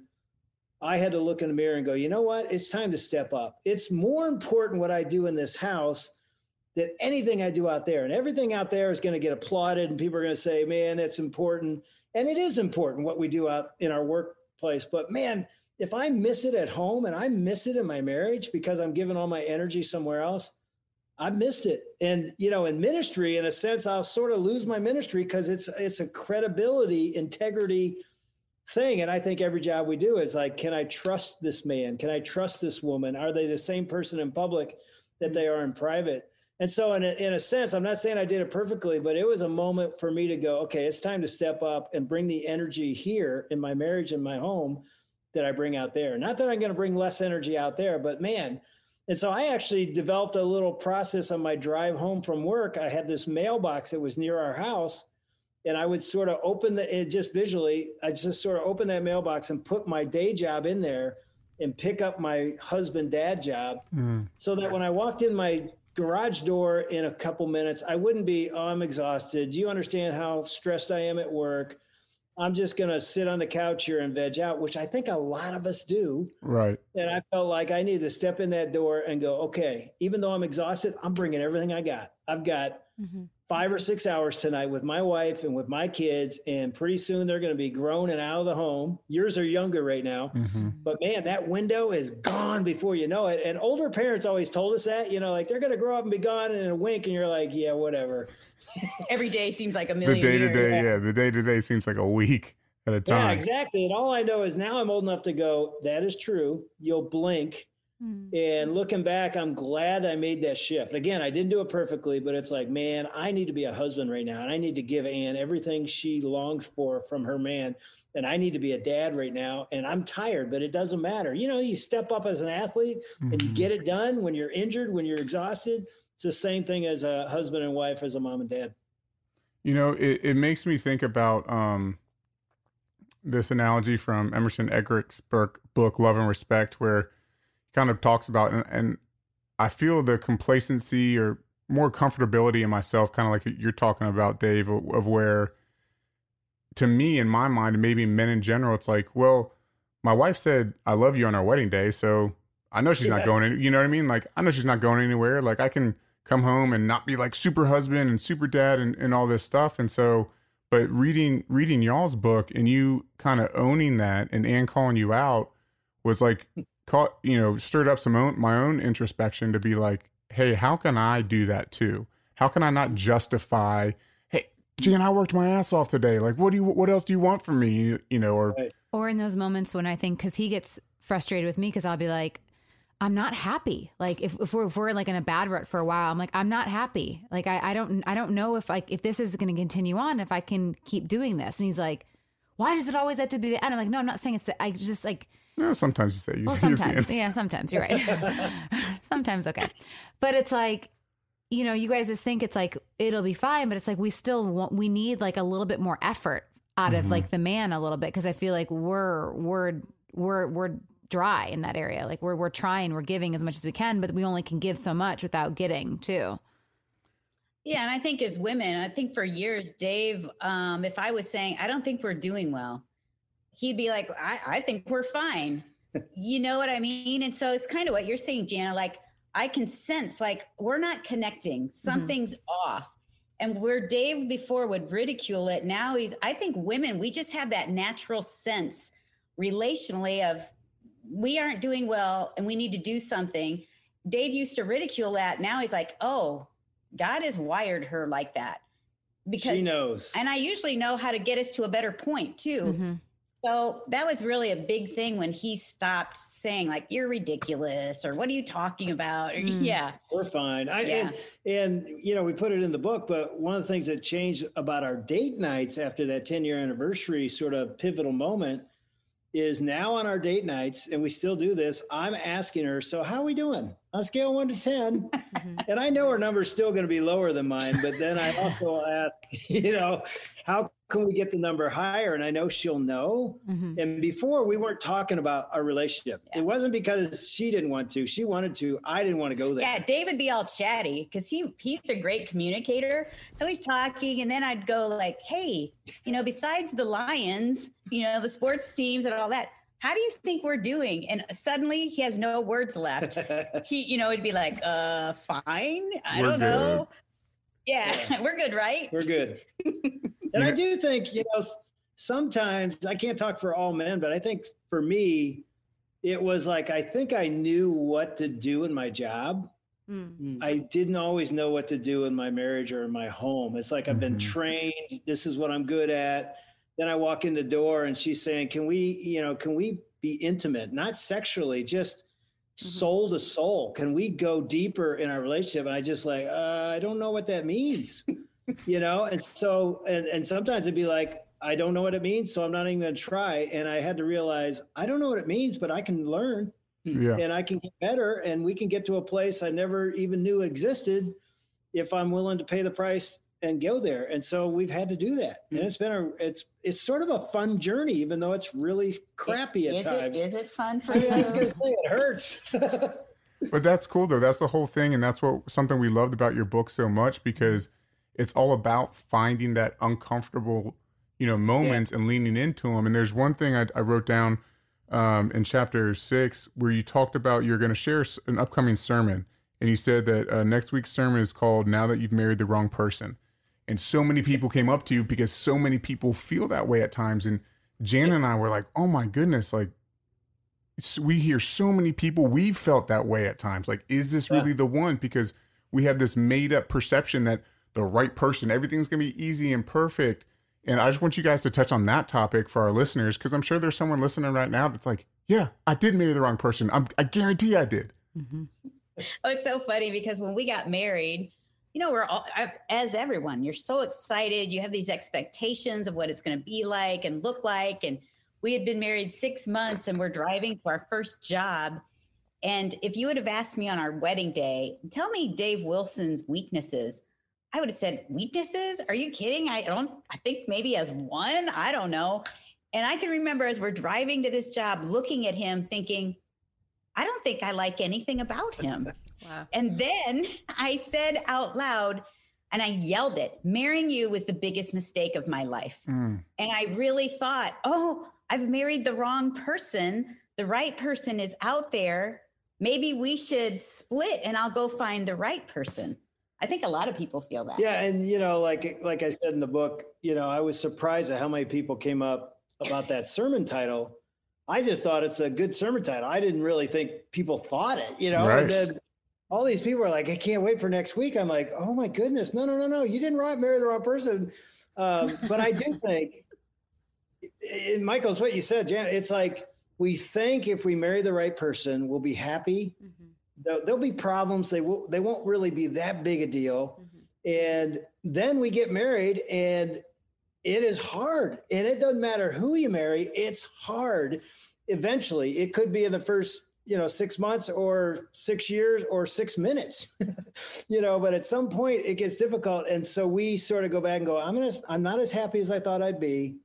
I had to look in the mirror and go, you know what? It's time to step up. It's more important what I do in this house than anything I do out there. And everything out there is going to get applauded and people are going to say, man, that's important. And it is important what we do out in our workplace. But man, if I miss it at home and I miss it in my marriage because I'm giving all my energy somewhere else, I missed it. And, you know, in ministry, in a sense, I'll sort of lose my ministry because it's it's a credibility, integrity thing. And I think every job we do is like, can I trust this man? Can I trust this woman? Are they the same person in public that they are in private? And so in a, in a sense, I'm not saying I did it perfectly, but it was a moment for me to go, okay, it's time to step up and bring the energy here in my marriage and my home that I bring out there. Not that I'm going to bring less energy out there, but man. And so I actually developed a little process on my drive home from work. I had this mailbox that was near our house, and I would sort of open the, it just visually, I just sort of open that mailbox and put my day job in there and pick up my husband dad job Mm. so that when I walked in my garage door in a couple minutes, I wouldn't be, oh, I'm exhausted. Do you understand how stressed I am at work? I'm just going to sit on the couch here and veg out, which I think a lot of us do. Right. And I felt like I need to step in that door and go, okay, even though I'm exhausted, I'm bringing everything I got. I've got Mm-hmm. five or six hours tonight with my wife and with my kids. And pretty soon they're going to be grown and out of the home. Yours are younger right now. Mm-hmm. But man, that window is gone before you know it. And older parents always told us that, you know, like they're going to grow up and be gone in a wink. And you're like, yeah, whatever. Every day seems like a The million day to years. day, yeah, the day to day seems like a week. at a time. Yeah, exactly. And all I know is now I'm old enough to go, that is true. You'll blink. Mm-hmm. And looking back, I'm glad I made that shift. Again, I didn't do it perfectly, but it's like, man, I need to be a husband right now. And I need to give Ann everything she longs for from her man. And I need to be a dad right now. And I'm tired, but it doesn't matter. You know, you step up as an athlete mm-hmm. and you get it done when you're injured, when you're exhausted. It's the same thing as a husband and wife, as a mom and dad. You know, it, it makes me think about um, this analogy from Emerson Eggerichs' book, book Love and Respect, where he kind of talks about, and, and I feel the complacency or more comfortability in myself, kind of like you're talking about, Dave, of, of where, to me, in my mind, and maybe men in general, it's like, well, my wife said, I love you on our wedding day, so I know she's yeah. not going, any, you know what I mean? Like, I know she's not going anywhere. Like, I can come home and not be like super husband and super dad and, and all this stuff. And so, but reading, reading y'all's book and you kind of owning that and Ann calling you out was like, caught, you know, stirred up some own, my own introspection to be like, hey, how can I do that too? How can I not justify, hey, Jan, I worked my ass off today. Like, what do you, what else do you want from me? You know, or, or in those moments when I think, cause he gets frustrated with me, cause I'll be like, I'm not happy. Like if, if we're, if we're like in a bad rut for a while, I'm like, I'm not happy. Like, I, I don't, I don't know if like, if this is going to continue on, if I can keep doing this. And he's like, why does it always have to be the end? I'm like, no, I'm not saying it's, the, I just like, no, sometimes you say, you well, sometimes, yeah, sometimes you're right. Sometimes. Okay. But it's like, you know, you guys just think it's like, it'll be fine, but it's like, we still want, we need like a little bit more effort out mm-hmm. of like the man a little bit. Cause I feel like we're, we're, we're, we're, dry in that area. Like we're, we're trying, we're giving as much as we can, but we only can give so much without getting too. Yeah. And I think as women, I think for years, Dave, um, if I was saying, I don't think we're doing well, he'd be like, I, I think we're fine. You know what I mean? And so it's kind of what you're saying, Jana, like I can sense like, we're not connecting, something's mm-hmm. off. And where Dave before would ridicule it, now he's, I think women, we just have that natural sense relationally of, we aren't doing well and we need to do something. Dave used to ridicule that. Now he's like, oh, God has wired her like that. Because she knows. And I usually know how to get us to a better point too. Mm-hmm. So that was really a big thing when he stopped saying like, you're ridiculous or what are you talking about? Or, mm. Yeah. We're fine. I, yeah. and, and, you know, we put it in the book, but one of the things that changed about our date nights after that ten year anniversary sort of pivotal moment is now on our date nights, and we still do this, I'm asking her, so how are we doing? On a scale of one to ten. And I know her number's still going to be lower than mine, but then I also ask, you know, how can we get the number higher? And I know she'll know. Mm-hmm. And before we weren't talking about our relationship. Yeah. It wasn't because she didn't want to, she wanted to, I didn't want to go there. Yeah, Dave would be all chatty because he he's a great communicator. So he's talking and then I'd go like, hey, you know, besides the Lions, you know, the sports teams and all that, how do you think we're doing? And suddenly he has no words left. He, you know, it'd be like, uh, fine. I we're don't good. know. Yeah, yeah, we're good, right? We're good. And I do think, you know, sometimes I can't talk for all men, but I think for me, it was like, I think I knew what to do in my job. Mm. I didn't always know what to do in my marriage or in my home. It's like, mm-hmm. I've been trained. This is what I'm good at. Then I walk in the door and she's saying, can we, you know, can we be intimate, not sexually, just mm-hmm. soul to soul? Can we go deeper in our relationship? And I just like, uh, I don't know what that means, you know? And so, and, and sometimes it'd be like, I don't know what it means, so I'm not even going to try. And I had to realize, I don't know what it means, but I can learn yeah. and I can get better and we can get to a place I never even knew existed if I'm willing to pay the price and go there. And so we've had to do that. And it's been a, it's, it's sort of a fun journey, even though it's really crappy at is times. It, is it fun for you? I was going to say it hurts. But that's cool though. That's the whole thing. And that's what, something we loved about your book so much, because it's all about finding that uncomfortable, you know, moments yeah. and leaning into them. And there's one thing I, I wrote down um, in chapter six, where you talked about, you're going to share an upcoming sermon. And you said that uh, next week's sermon is called Now That You've Married the Wrong Person. And so many people came up to you because so many people feel that way at times. And Jan and I were like, oh my goodness, like it's, we hear so many people, we've felt that way at times. Like, is this really yeah. the one? Because we have this made up perception that the right person, everything's going to be easy and perfect. And I just want you guys to touch on that topic for our listeners, because I'm sure there's someone listening right now that's like, yeah, I did marry the wrong person. I'm, I guarantee I did. Mm-hmm. Oh, it's so funny because when we got married, you know, we're all, as everyone, you're so excited. You have these expectations of what it's going to be like and look like. And we had been married six months and we're driving to our first job. And if you would have asked me on our wedding day, tell me Dave Wilson's weaknesses, I would have said, weaknesses? Are you kidding? I don't, I think maybe as one, I don't know. And I can remember as we're driving to this job, looking at him thinking, I don't think I like anything about him. Wow. And then I said out loud, and I yelled it, marrying you was the biggest mistake of my life. Mm. And I really thought, oh, I've married the wrong person. The right person is out there. Maybe we should split and I'll go find the right person. I think a lot of people feel that. Yeah. And, you know, like, like I said in the book, you know, I was surprised at how many people came up about that sermon title. I just thought it's a good sermon title. I didn't really think people thought it, you know, right. And then all these people are like, I can't wait for next week. I'm like, oh my goodness. No, no, no, no. You didn't marry the wrong person. Um, but I do think, and Michael, it's what you said, Jan, it's like, we think if we marry the right person, we'll be happy. Mm-hmm. There'll, there'll be problems. They will, they won't really be that big a deal. Mm-hmm. And then we get married and it is hard. And it doesn't matter who you marry. It's hard. Eventually it could be in the first, you know, six months or six years or six minutes, you know, but at some point it gets difficult. And so we sort of go back and go, I'm going to, I'm not as happy as I thought I'd be.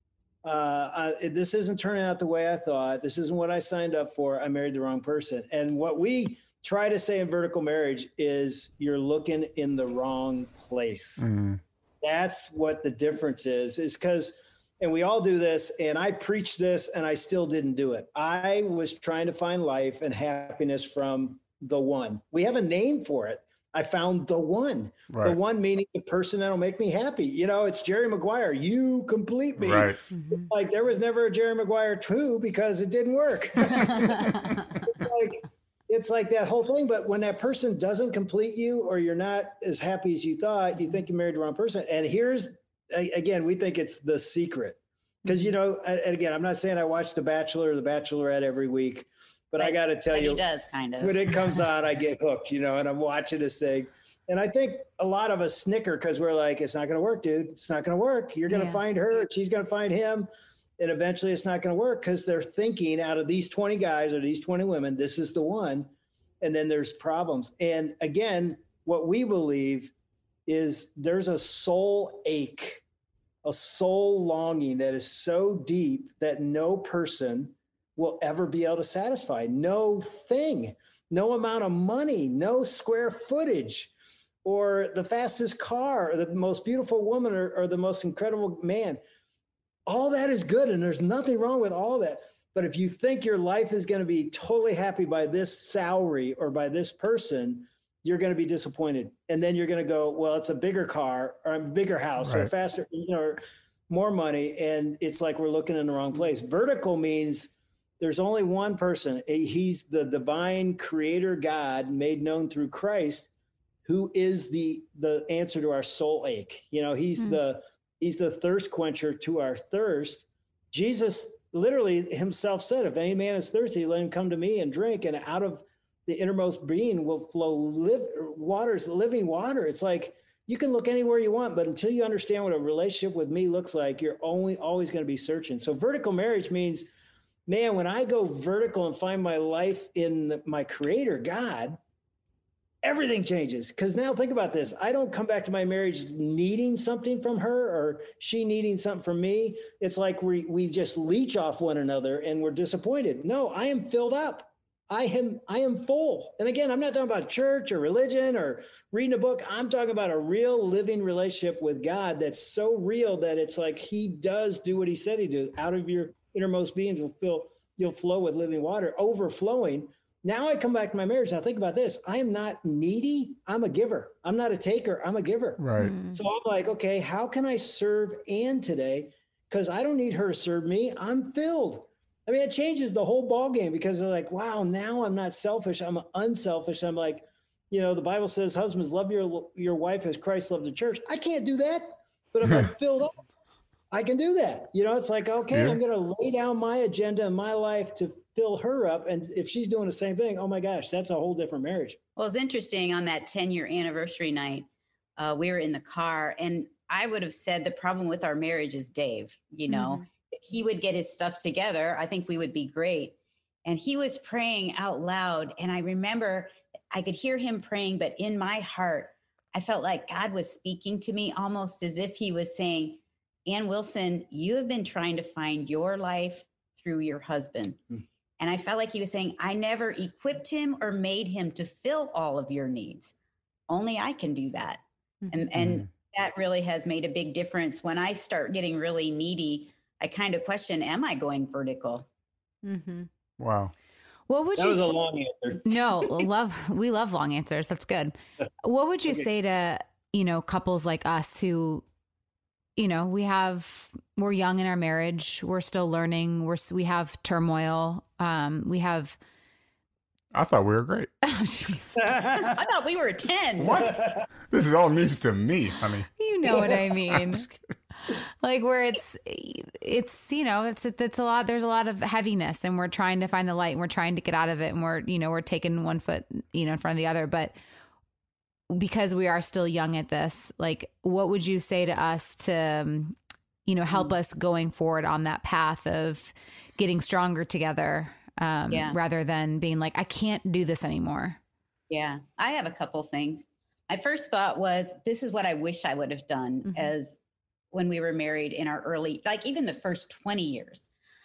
Uh, I, this isn't turning out the way I thought. This isn't what I signed up for. I married the wrong person. And what we try to say in vertical marriage is you're looking in the wrong place. Mm. That's what the difference is, is because, and we all do this, and I preach this and I still didn't do it. I was trying to find life and happiness from the one. We have a name for it. I found the one, right. The one meaning the person that'll make me happy. You know, it's Jerry Maguire. You complete me. Right. Mm-hmm. Like there was never a Jerry Maguire two because it didn't work. it's, like, it's like that whole thing. But when that person doesn't complete you or you're not as happy as you thought, you think you married the wrong person. And here's, again, we think it's the secret. Because, you know, and again, I'm not saying I watch The Bachelor or The Bachelorette every week. But, but I got to tell you, he does kind of. When it comes on, I get hooked, you know, and I'm watching this thing. And I think a lot of us snicker because we're like, it's not going to work, dude. It's not going to work. You're going to yeah. find her. She's going to find him. And eventually it's not going to work because they're thinking out of these twenty guys or these twenty women, this is the one. And then there's problems. And again, what we believe is there's a soul ache, a soul longing that is so deep that no person will ever be able to satisfy. No thing, no amount of money, no square footage, or the fastest car, or the most beautiful woman, or, or the most incredible man. All that is good, and there's nothing wrong with all that. But if you think your life is going to be totally happy by this salary or by this person, you're going to be disappointed. And then you're going to go, well, it's a bigger car or a bigger house right. or faster, you know, or more money. And it's like we're looking in the wrong place. Vertical means there's only one person. He's the divine creator God made known through Christ, who is the the answer to our soul ache. You know, he's mm. the he's the thirst quencher to our thirst. Jesus literally himself said, if any man is thirsty, let him come to me and drink. And out of the innermost being will flow live waters, living water. It's like you can look anywhere you want, but until you understand what a relationship with me looks like, you're only always going to be searching. So vertical marriage means, man, when I go vertical and find my life in the, my creator, God, everything changes. Because now think about this. I don't come back to my marriage needing something from her or she needing something from me. It's like we we just leech off one another and we're disappointed. No, I am filled up. I am I am full. And again, I'm not talking about church or religion or reading a book. I'm talking about a real living relationship with God that's so real that it's like he does do what he said he do. Out of your innermost beings will fill, you'll flow with living water, overflowing. Now I come back to my marriage. Now think about this. I am not needy. I'm a giver. I'm not a taker. I'm a giver. Right. Mm. So I'm like, okay, how can I serve Ann today? Because I don't need her to serve me. I'm filled. I mean, it changes the whole ball game because they're like, wow, now I'm not selfish. I'm unselfish. I'm like, you know, the Bible says, husbands, love your your wife as Christ loved the church. I can't do that. But if I'm filled up, I can do that. You know, it's like, okay, Yeah. I'm going to lay down my agenda in my life to fill her up. And if she's doing the same thing, oh my gosh, that's a whole different marriage. Well, it's interesting on that ten year anniversary night, uh, we were in the car, and I would have said the problem with our marriage is Dave. You know, Mhm. if he would get his stuff together, I think we would be great. And he was praying out loud. And I remember I could hear him praying, but in my heart, I felt like God was speaking to me almost as if he was saying, Ann Wilson, you have been trying to find your life through your husband. Mm. And I felt like he was saying, I never equipped him or made him to fill all of your needs. Only I can do that. And, and that really has made a big difference. When I start getting really needy, I kind of question, am I going vertical? Mm-hmm. Wow. What would That you was a s- long answer. No, love we love long answers. That's good. What would you Okay. say to, you know, couples like us who, you know, we have we're young in our marriage, we're still learning, we're s- we have turmoil, um, we have I thought we were great. oh jeez. I thought we were ten. What? This is all news to me, honey. You know what I I'm mean. just kidding. Like where it's it's you know, it's it's a lot there's a lot of heaviness, and we're trying to find the light, and we're trying to get out of it, and we're, you know, we're taking one foot, you know, in front of the other, but because we are still young at this, like, what would you say to us to, um, you know, help us going forward on that path of getting stronger together, um, Yeah. rather than being like, I can't do this anymore? Yeah, I have a couple things. My first thought was, this is what I wish I would have done Mhm. as when we were married in our early, like even the first twenty years.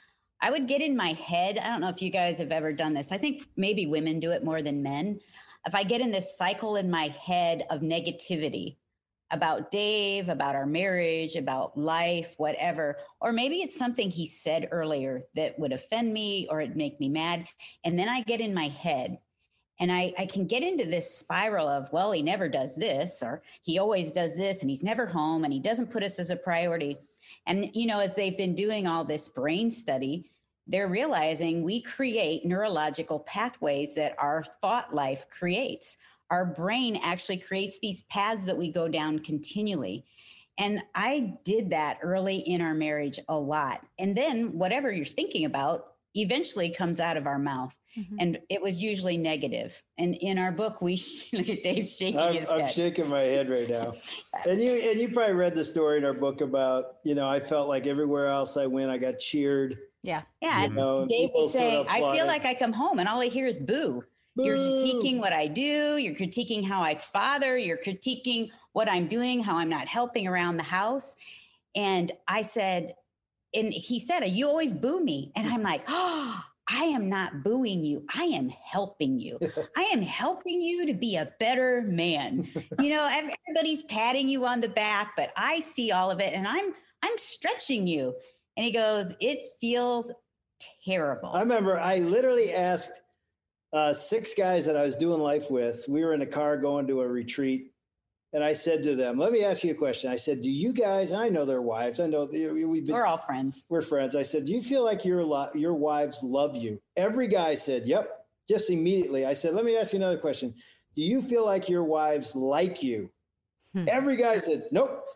I would get in my head. I don't know if you guys have ever done this. I think maybe women do it more than men. If I get in this cycle in my head of negativity about Dave, about our marriage, about life, whatever, or maybe it's something he said earlier that would offend me or it'd make me mad. And then I get in my head and I, I can get into this spiral of, well, he never does this, or he always does this, and he's never home, and he doesn't put us as a priority. And, you know, as they've been doing all this brain study, they're realizing we create neurological pathways that our thought life creates. Our brain actually creates these paths that we go down continually. And I did that early in our marriage a lot. And then whatever you're thinking about eventually comes out of our mouth. Mhm. And it was usually negative. And in our book, we look at Dave shaking I'm, his I'm head. shaking my head right now. And you and you probably read the story in our book about, you know, I felt like everywhere else I went, I got cheered. Yeah. Yeah, You know, and Dave people was sort saying, of I feel applauded. like I come home and all I hear is boo. You're Boo. critiquing what I do. You're critiquing how I father. You're critiquing what I'm doing, how I'm not helping around the house. And I said, and he said, you always boo me. And I'm like, oh, I am not booing you. I am helping you. I am helping you to be a better man. You know, everybody's patting you on the back, but I see all of it and I'm I'm stretching you. And he goes, it feels terrible. I remember I literally asked uh, six guys that I was doing life with. We were in a car going to a retreat. And I said to them, let me ask you a question. I said, do you guys, and I know their wives, I know they- we've been, We're all friends. we're friends. I said, do you feel like your, lo- your wives love you? Every guy said, yep, just immediately. I said, let me ask you another question. Do you feel like your wives like you? Hmm. Every guy said, nope.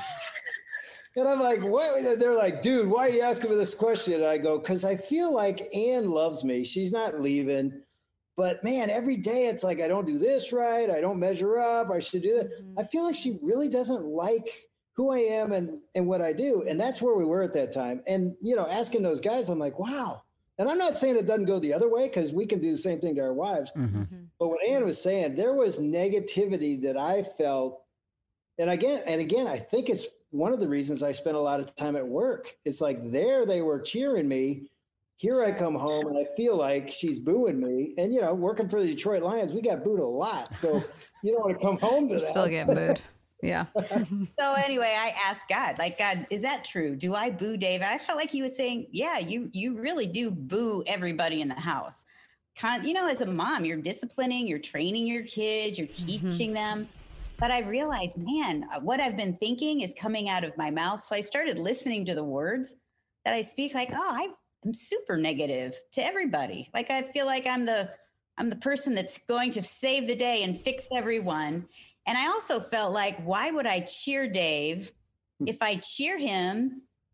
And I'm like, what? They're like, dude, why are you asking me this question? And I go, because I feel like Ann loves me. She's not leaving. But man, every day it's like, I don't do this right. I don't measure up. I should do that. Mhm. I feel like she really doesn't like who I am and, and what I do. And that's where we were at that time. And, you know, asking those guys, I'm like, wow. And I'm not saying it doesn't go the other way, because we can do the same thing to our wives. Mhm. Mhm. But what Ann was saying, there was negativity that I felt. And again, and again, I think it's one of the reasons I spent a lot of time at work. It's like there they were cheering me. Here I come home and I feel like she's booing me. And, you know, working for the Detroit Lions, we got booed a lot. So you don't want to come home to We're that. still getting booed. Yeah. So anyway, I asked God, like, God, is that true? Do I boo Dave? And I felt like he was saying, yeah, you you really do boo everybody in the house. Con- you know, as a mom, you're disciplining, you're training your kids, you're teaching them. But I realized, man, what I've been thinking is coming out of my mouth. So I started listening to the words that I speak, like, oh, I I'm super negative to everybody. Like, I feel like I'm the I'm the person that's going to save the day and fix everyone. And I also felt like, why would I cheer Dave? If I cheer him,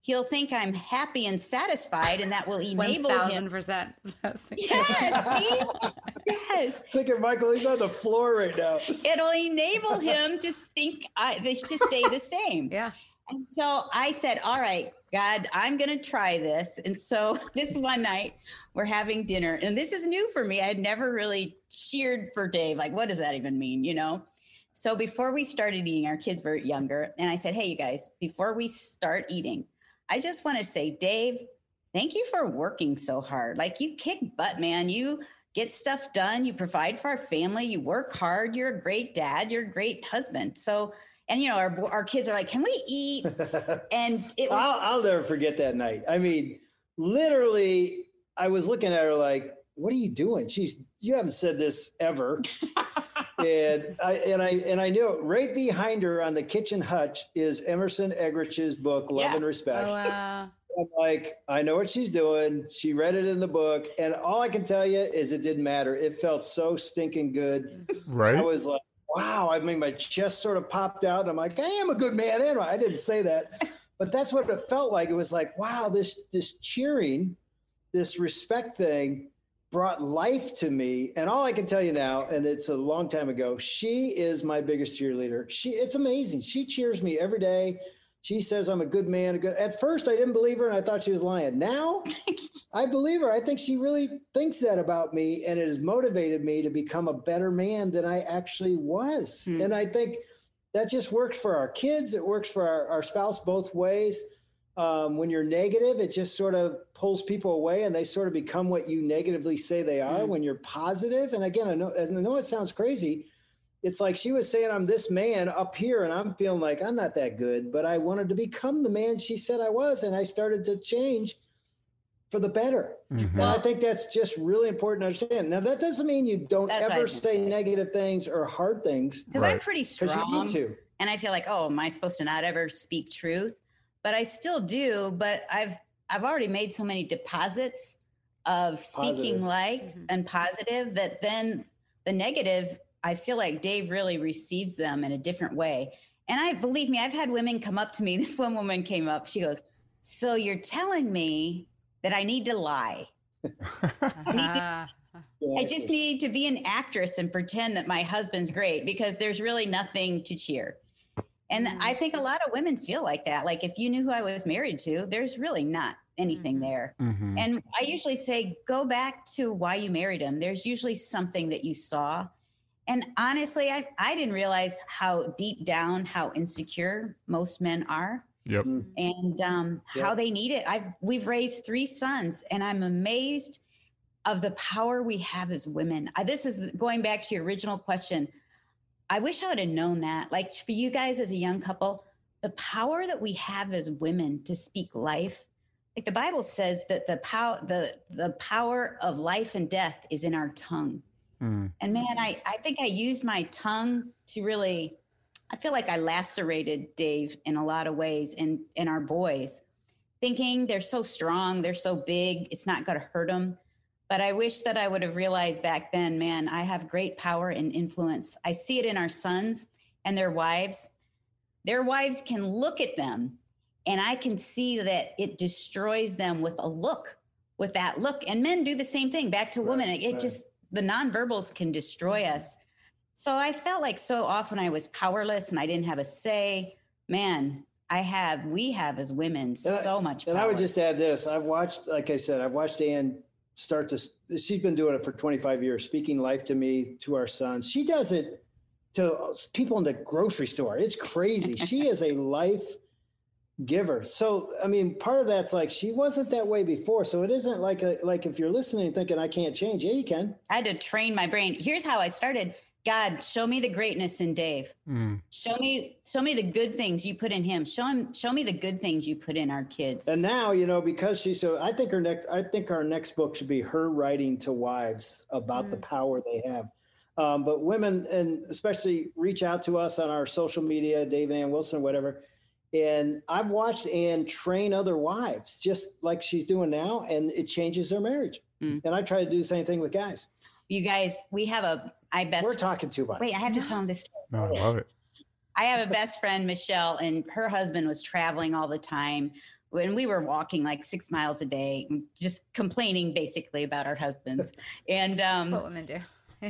he'll think I'm happy and satisfied, and that will enable one thousand him. percent. Yes, see? Yes. Look at Michael. He's on the floor right now. It'll enable him to think uh, to stay the same. Yeah. And so I said, all right, God, I'm going to try this. And so this one night we're having dinner, and this is new for me. I had never really cheered for Dave. Like, what does that even mean? You know? So before we started eating, our kids were younger. And I said, hey, you guys, before we start eating, I just want to say, Dave, thank you for working so hard. Like, you kick butt, man. You get stuff done. You provide for our family. You work hard. You're a great dad. You're a great husband. So, and you know, our, our kids are like, can we eat? And it was- I'll, I'll never forget that night. I mean, literally, I was looking at her like, what are you doing? She's, you haven't said this ever. and I and I and I knew it. Right behind her on the kitchen hutch is Emerson Eggerich's book, Love Yeah. and Respect. Oh, wow. I'm like, I know what she's doing. She read it in the book. And all I can tell you is it didn't matter. It felt so stinking good. Right. I was like, wow. I mean, my chest sort of popped out. And I'm like, I am a good man. Am I? I didn't say that. But that's what it felt like. It was like, wow, this this cheering, this respect thing brought life to me. And all I can tell you now, and it's a long time ago, she is my biggest cheerleader. She, it's amazing. She cheers me every day. She says I'm a good man. A good, at first, I didn't believe her, and I thought she was lying. Now, I believe her. I think she really thinks that about me, and it has motivated me to become a better man than I actually was. Hmm. And I think that just works for our kids. It works for our, our spouse both ways. Um, when you're negative, it just sort of pulls people away, and they sort of become what you negatively say they are. Hmm. When you're positive, and again, I know, I know it sounds crazy. It's like she was saying, I'm this man up here, and I'm feeling like I'm not that good, but I wanted to become the man she said I was, and I started to change for the better. Mhm. And I think that's just really important to understand. Now, that doesn't mean you don't That's what I ever was gonna say say. negative things or hard things, because I'm Right. pretty because strong. you need to. And I feel like, oh, am I supposed to not ever speak truth? But I still do. But I've I've already made so many deposits of speaking Positive. like Mhm. and positive that then the negative, I feel like Dave really receives them in a different way. And I believe me, I've had women come up to me. This one woman came up. She goes, so you're telling me that I need to lie. Ah. Yeah. I just need to be an actress and pretend that my husband's great because there's really nothing to cheer. And Mm. I think a lot of women feel like that. Like, if you knew who I was married to, there's really not anything Mhm. there. Mhm. And I usually say, go back to why you married him. There's usually something that you saw. And honestly, I, I didn't realize how deep down, how insecure most men are Yep. Mm. and um, Yeah. how they need it. I've we've raised three sons, and I'm amazed of the power we have as women. I, this is going back to your original question. I wish I would have known that. Like, for you guys as a young couple, the power that we have as women to speak life. Like the Bible says that the power the the power of life and death is in our tongue. Mm. And man, I, I think I used my tongue to really, I feel like I lacerated Dave in a lot of ways and, and our boys, thinking they're so strong, they're so big, it's not going to hurt them. But I wish that I would have realized back then, man, I have great power and influence. I see it in our sons and their wives. Their wives can look at them, and I can see that it destroys them with a look, with that look. And men do the same thing back to Right, women. It, it right. just, the nonverbals can destroy us. So I felt like so often I was powerless and I didn't have a say. Man, I have, we have as women And I- so much power. And I would just add this. I've watched, like I said, I've watched Ann start to, she's been doing it for twenty-five years, speaking life to me, to our sons. She does it to people in the grocery store. It's crazy. She is a life giver. So, I mean, part of that's like, she wasn't that way before. So it isn't like, a, like if you're listening and thinking I can't change, yeah, you can. I had to train my brain. Here's how I started. God, show me the greatness in Dave. Mm. Show me, show me the good things you put in him. Show him, show me the good things you put in our kids. And now, you know, because she's so, I think her next, I think our next book should be her writing to wives about the power they have. Um, but women, and especially, reach out to us on our social media, Dave and Ann Wilson, whatever. And I've watched Ann train other wives just like she's doing now, and it changes their marriage. Mm. And I try to do the same thing with guys. You guys, we have a, I best, We're talking too much. wait, I have to tell him this story. No, I love it. I have a best friend, Michelle, and her husband was traveling all the time. when we were walking like six miles a day, just complaining basically about our husbands. And um, That's what women do.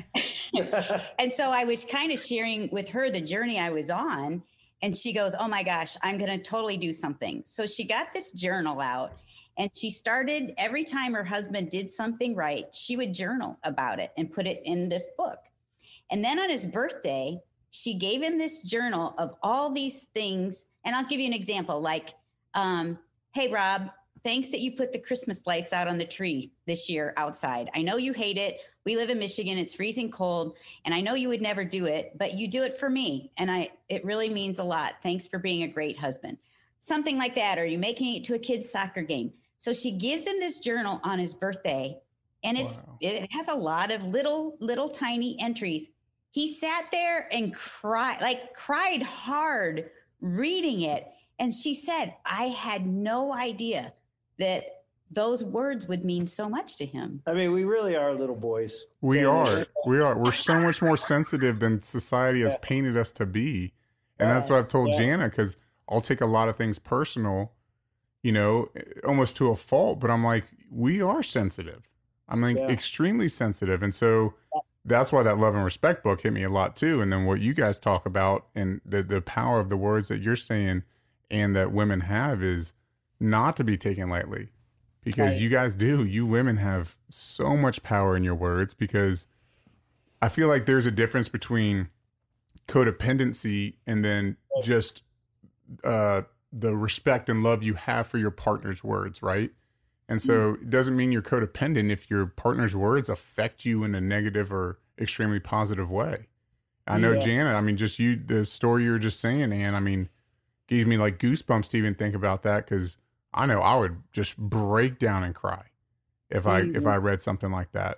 and so I was kind of sharing with her the journey I was on. And she goes, oh my gosh, I'm going to totally do something. So she got this journal out and she started every time her husband did something right, she would journal about it and put it in this book. And then on his birthday, she gave him this journal of all these things. And I'll give you an example like, um, hey, Rob, thanks that you put the Christmas lights out on the tree this year outside. I know you hate it. We live in Michigan. It's freezing cold. And I know you would never do it, but you do it for me. And I, it really means a lot. Thanks for being a great husband. Something like that. Or you making it to a kid's soccer game. So she gives him this journal on his birthday. And it's, wow. It has a lot of little, little tiny entries. He sat there and cried, like cried hard reading it. And she said, I had no idea that those words would mean so much to him. I mean, we really are little boys. We are. We are. We're so much more sensitive than society has yeah. painted us to be. And that's what I've told yeah. Jana, because I'll take a lot of things personal, you know, almost to a fault. But I'm like, we are sensitive. I'm like yeah. extremely sensitive. And so yeah. that's why that Love and Respect book hit me a lot too. And then what you guys talk about and the, the power of the words that you're saying and that women have is not to be taken lightly. Because right. you guys do. You women have so much power in your words because I feel like there's a difference between codependency and then just uh, the respect and love you have for your partner's words, right? And so mm. it doesn't mean you're codependent if your partner's words affect you in a negative or extremely positive way. I know, yeah. Janet, I mean, just you, the story you were just saying, Ann, I mean, gave me like goosebumps to even think about that because I know I would just break down and cry if I mm-hmm. if I read something like that.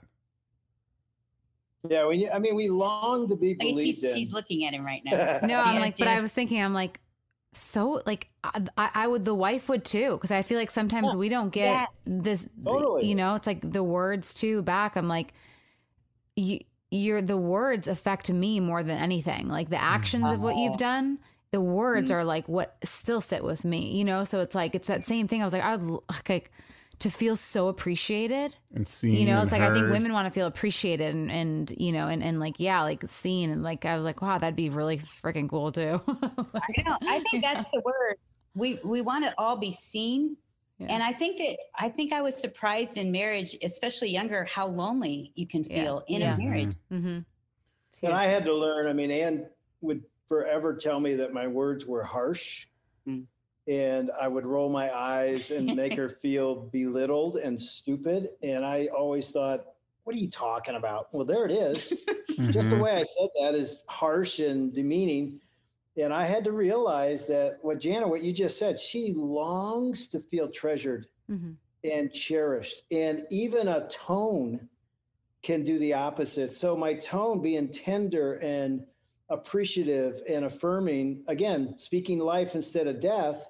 Yeah, we, I mean, we long to be believed she's, in. She's looking at him right now. No, I'm like, but I was thinking, I'm like, so like I, I would, the wife would too, because I feel like sometimes yeah. we don't get yeah. this. Totally. You know, it's like the words too back. I'm like, you, you're the words affect me more than anything. Like the actions uh-huh. of what you've done. The words mm-hmm. are like what still sit with me, you know? So it's like, it's that same thing. I was like, I'd like to feel so appreciated and seen, you know, it's like, heard. I think women want to feel appreciated and, and, you know, and, and like, yeah, like seen. And like, I was like, wow, that'd be really freaking cool too. I know. I think that's the word. We, we want to all be seen. Yeah. And I think that, I think I was surprised in marriage, especially younger, how lonely you can feel yeah. in yeah. a marriage. Mm-hmm. Mm-hmm. And I had to learn, I mean, Ann would forever tell me that my words were harsh mm. and I would roll my eyes and make her feel belittled and stupid. And I always thought, what are you talking about? Well, there it is. Mm-hmm. Just the way I said that is harsh and demeaning. And I had to realize that what Jana, what you just said, she longs to feel treasured mm-hmm. and cherished. And even a tone can do the opposite. So my tone being tender and appreciative and affirming, again, speaking life instead of death,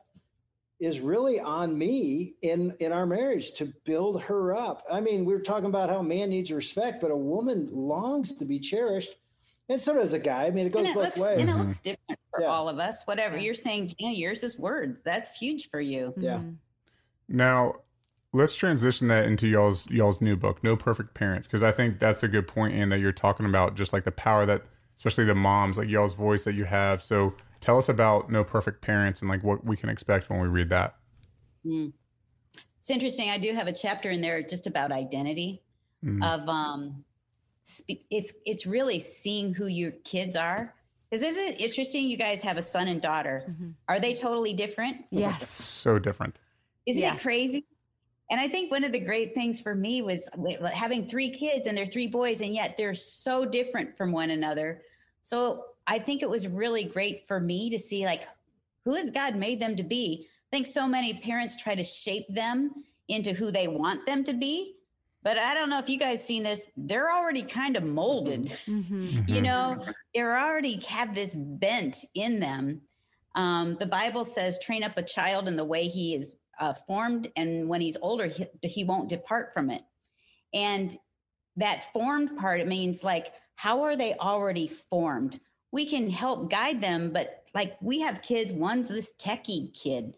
is really on me in, in our marriage to build her up. I mean, we were talking about how a man needs respect, but a woman longs to be cherished. And so does a guy. I mean, it goes and it both looks, ways. And it looks different for yeah. all of us. Whatever you're saying, Gina, yours is words. That's huge for you. Yeah. Mm-hmm. Now, let's transition that into y'all's y'all's new book, No Perfect Parents, because I think that's a good point, and that you're talking about just like the power that, especially the moms, like y'all's voice that you have. So tell us about No Perfect Parents and like what we can expect when we read that. Mm. It's interesting. I do have a chapter in there just about identity mm. of, um, spe- it's, it's really seeing who your kids are. Because isn't it interesting? You guys have a son and daughter. Mm-hmm. Are they totally different? Yes. So different. Isn't yes. it crazy? And I think one of the great things for me was having three kids, and they're three boys, and yet they're so different from one another. So I think it was really great for me to see, like, who has God made them to be? I think so many parents try to shape them into who they want them to be. But I don't know if you guys seen this. They're already kind of molded. Mm-hmm. Mm-hmm. You know, they already have this bent in them. Um, the Bible says, train up a child in the way he is uh, formed, and when he's older, he, he won't depart from it. And that formed part, it means like, how are they already formed? We can help guide them, but like we have kids, one's this techie kid,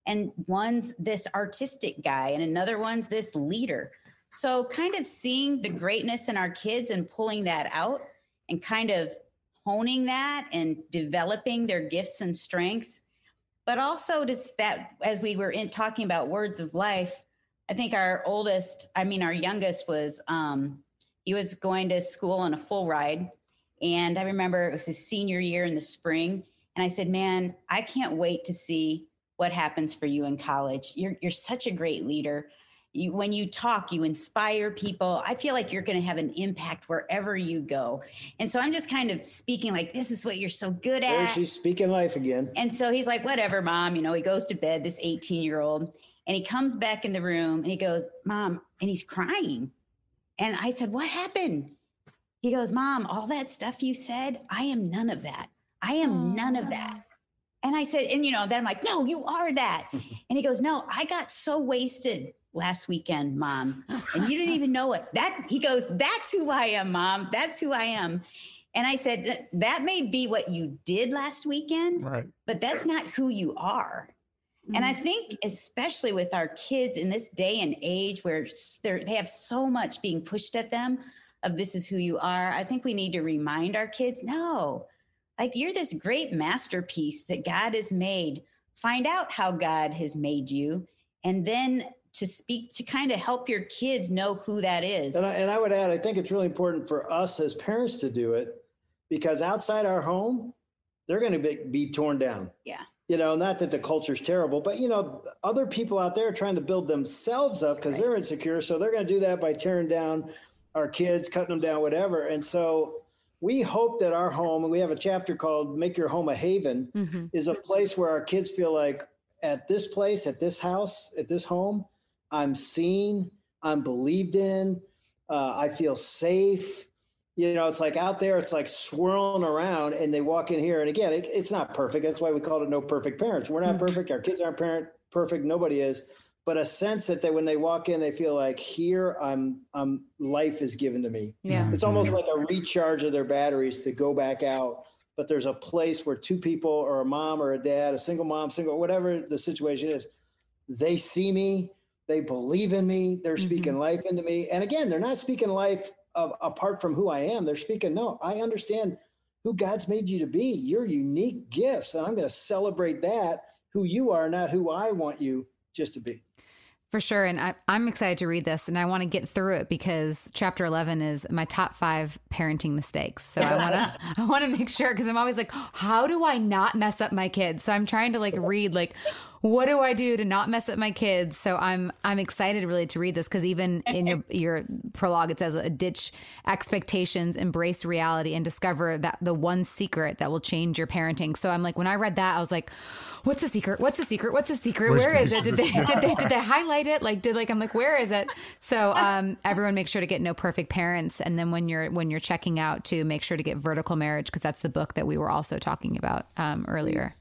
and one's this artistic guy and another one's this leader. So kind of seeing the greatness in our kids and pulling that out and kind of honing that and developing their gifts and strengths. But also just that, as we were in talking about words of life, I think our oldest, I mean, our youngest was, um, he was going to school on a full ride. And I remember it was his senior year in the spring. And I said, man, I can't wait to see what happens for you in college. You're, you're such a great leader. You, when you talk, you inspire people. I feel like you're going to have an impact wherever you go. And so I'm just kind of speaking like, this is what you're so good at. There she's speaking life again. And so he's like, whatever, Mom. You know, he goes to bed, this eighteen year old, and he comes back in the room and he goes, Mom, and he's crying. And I said, what happened? He goes, Mom, all that stuff you said, I am none of that. I am Aww. none of that. And I said, and you know, then I'm like, no, you are that. And he goes, no, I got so wasted last weekend, Mom. And you didn't even know it. That he goes, that's who I am, Mom. That's who I am. And I said, that may be what you did last weekend, right, but that's not who you are. Mm-hmm. And I think especially with our kids in this day and age where they have so much being pushed at them of this is who you are. I think we need to remind our kids, no, like you're this great masterpiece that God has made. Find out how God has made you. And then to speak, to kind of help your kids know who that is. And I, and I would add, I think it's really important for us as parents to do it, because outside our home, they're going to be, be torn down. Yeah. You know, not that the culture's terrible, but, you know, other people out there are trying to build themselves up because right. they're insecure. So they're going to do that by tearing down our kids, cutting them down, whatever. And so we hope that our home, and we have a chapter called Make Your Home a Haven, mm-hmm. is a place where our kids feel like at this place, at this house, at this home, I'm seen, I'm believed in, uh, I feel safe. You know, it's like out there, it's like swirling around and they walk in here. And again, it, it's not perfect. That's why we call it No Perfect Parents. We're not mm-hmm. perfect. Our kids aren't parent perfect. Nobody is. But a sense that they, when they walk in, they feel like here, I'm, I'm, life is given to me. Yeah. It's almost like a recharge of their batteries to go back out. But there's a place where two people or a mom or a dad, a single mom, single, whatever the situation is, they see me. They believe in me. They're speaking mm-hmm. life into me. And again, they're not speaking life of, apart from who I am. They're speaking, no, I understand who God's made you to be. You're unique gifts. And I'm going to celebrate that, who you are, not who I want you just to be. For sure. And I, I'm excited to read this, and I want to get through it because chapter eleven is my top five parenting mistakes. So I want to, I want to make sure, because I'm always like, how do I not mess up my kids? So I'm trying to like read, like, what do I do to not mess up my kids? So I'm, I'm excited really to read this, because even in your, your prologue, it says uh, ditch expectations, embrace reality, and discover that the one secret that will change your parenting. So I'm like, when I read that, I was like, what's the secret? What's the secret? What's the secret? Where's, where is it? Did they, did they, did they highlight it? Like, did like, I'm like, where is it? So, um, everyone make sure to get No Perfect Parents. And then when you're, when you're checking out, to make sure to get Vertical Marriage, because that's the book that we were also talking about, um, earlier.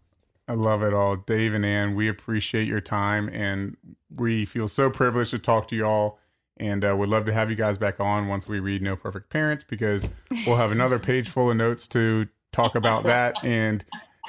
I love it all. Dave and Ann, we appreciate your time, and we feel so privileged to talk to you all. And uh, we'd love to have you guys back on once we read No Perfect Parents, because we'll have another page full of notes to talk about that and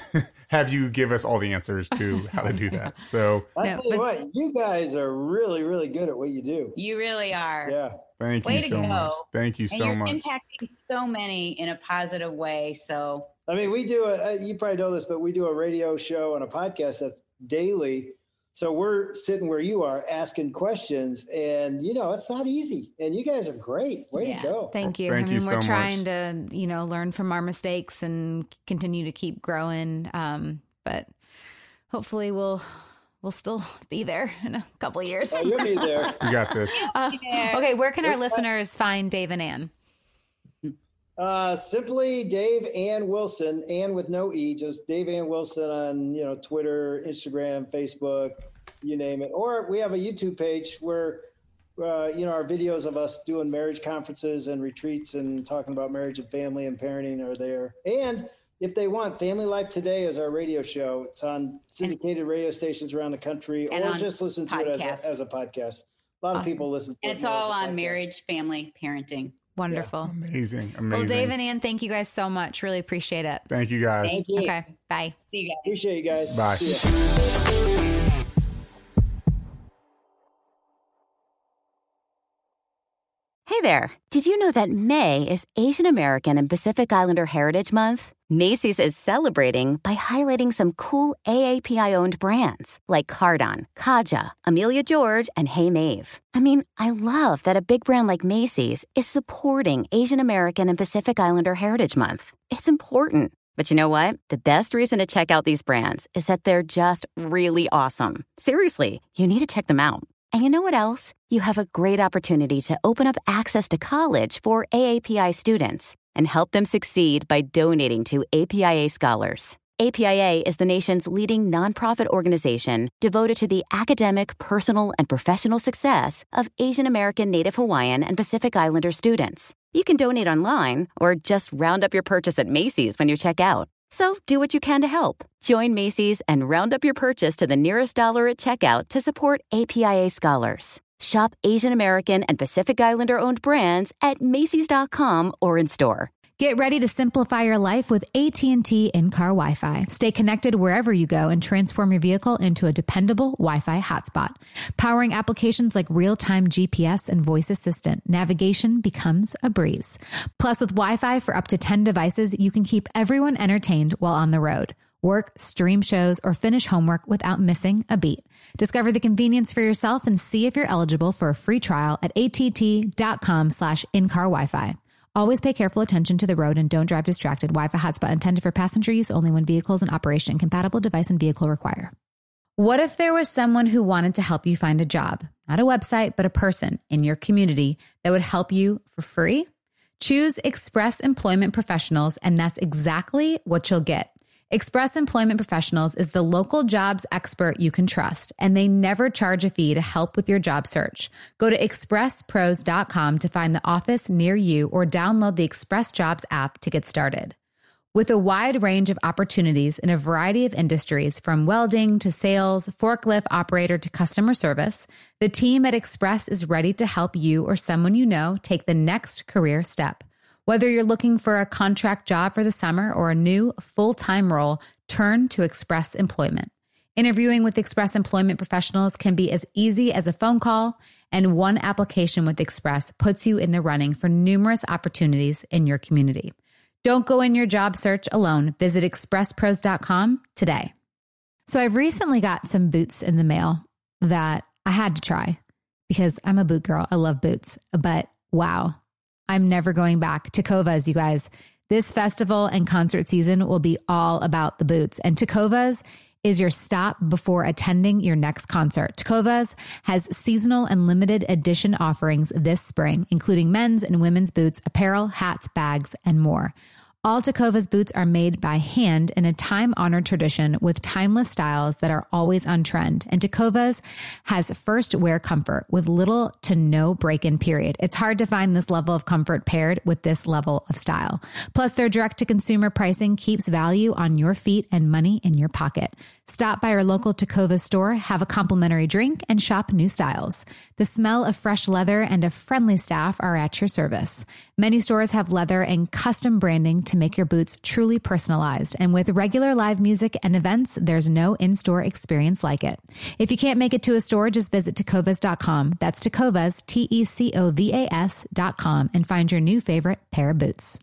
have you give us all the answers to how to do that. So I no, tell you but, what, you guys are really, really good at what you do. You really are. Yeah. Thank way you to so go. much. Thank you and so you're much. impacting so many in a positive way. So I mean, we do a, you probably know this, but we do a radio show and a podcast that's daily. So we're sitting where you are asking questions, and, you know, it's not easy, and you guys are great. Way yeah. to go. Thank you. Thank I mean, you we're so trying much. to, you know, learn from our mistakes and continue to keep growing. Um, but hopefully we'll, we'll still be there in a couple of years. Oh, you'll be there. You got this. Uh, okay. Where can our listeners find Dave and Ann? Uh, simply Dave Ann Wilson, Ann with no E, just Dave Ann Wilson on, you know, Twitter, Instagram, Facebook, you name it. Or we have a YouTube page where, uh, you know, our videos of us doing marriage conferences and retreats and talking about marriage and family and parenting are there. And if they want, Family Life Today is our radio show. It's on syndicated and, radio stations around the country, or just listen to podcast. it as a, as a podcast. A lot awesome. of people listen to and it. And it's all on podcast. Marriage, family, parenting. Wonderful. Yeah. Amazing. Amazing. Well, Dave and Ann, thank you guys so much. Really appreciate it. Thank you guys. Thank you. Okay. Bye. See you guys. Appreciate you guys. Bye. See ya. there. Did you know that May is Asian American and Pacific Islander Heritage Month? Macy's is celebrating by highlighting some cool A A P I-owned brands like Cardon, Kaja, Amelia George, and Hey Mave. I mean, I love that a big brand like Macy's is supporting Asian American and Pacific Islander Heritage Month. It's important. But you know what? The best reason to check out these brands is that they're just really awesome. Seriously, you need to check them out. And you know what else? You have a great opportunity to open up access to college for A A P I students and help them succeed by donating to A P I A Scholars. A P I A is the nation's leading nonprofit organization devoted to the academic, personal, and professional success of Asian American, Native Hawaiian, and Pacific Islander students. You can donate online or just round up your purchase at Macy's when you check out. So do what you can to help. Join Macy's and round up your purchase to the nearest dollar at checkout to support A P I A Scholars. Shop Asian American and Pacific Islander-owned brands at Macy's dot com or in store. Get ready to simplify your life with A T and T in-car Wi-Fi. Stay connected wherever you go and transform your vehicle into a dependable Wi-Fi hotspot. Powering applications like real-time G P S and voice assistant, navigation becomes a breeze. Plus, with Wi-Fi for up to ten devices, you can keep everyone entertained while on the road. Work, stream shows, or finish homework without missing a beat. Discover the convenience for yourself and see if you're eligible for a free trial at att.com slash in-car Wi-Fi. Always pay careful attention to the road and don't drive distracted. Wi-Fi hotspot intended for passenger use only when vehicles in operation. Compatible device and vehicle require. What if there was someone who wanted to help you find a job? Not a website, but a person in your community that would help you for free? Choose Express Employment Professionals, and that's exactly what you'll get. Express Employment Professionals is the local jobs expert you can trust, and they never charge a fee to help with your job search. Go to express pros dot com to find the office near you or download the Express Jobs app to get started. With a wide range of opportunities in a variety of industries, from welding to sales, forklift operator to customer service, the team at Express is ready to help you or someone you know take the next career step. Whether you're looking for a contract job for the summer or a new full-time role, turn to Express Employment. Interviewing with Express Employment Professionals can be as easy as a phone call, and one application with Express puts you in the running for numerous opportunities in your community. Don't go in your job search alone. Visit express pros dot com today. So I've recently got some boots in the mail that I had to try because I'm a boot girl. I love boots, but wow. I'm never going back. Tecovas, you guys. This festival and concert season will be all about the boots. And Tecovas is your stop before attending your next concert. Tecovas has seasonal and limited edition offerings this spring, including men's and women's boots, apparel, hats, bags, and more. All Tecovas boots are made by hand in a time-honored tradition with timeless styles that are always on trend. And Tecovas has first wear comfort with little to no break-in period. It's hard to find this level of comfort paired with this level of style. Plus, their direct-to-consumer pricing keeps value on your feet and money in your pocket. Stop by your local Tecovas store, have a complimentary drink, and shop new styles. The smell of fresh leather and a friendly staff are at your service. Many stores have leather and custom branding to make your boots truly personalized. And with regular live music and events, there's no in-store experience like it. If you can't make it to a store, just visit tecovas dot com. That's Tecovas, T E C O V A S dot com, and find your new favorite pair of boots.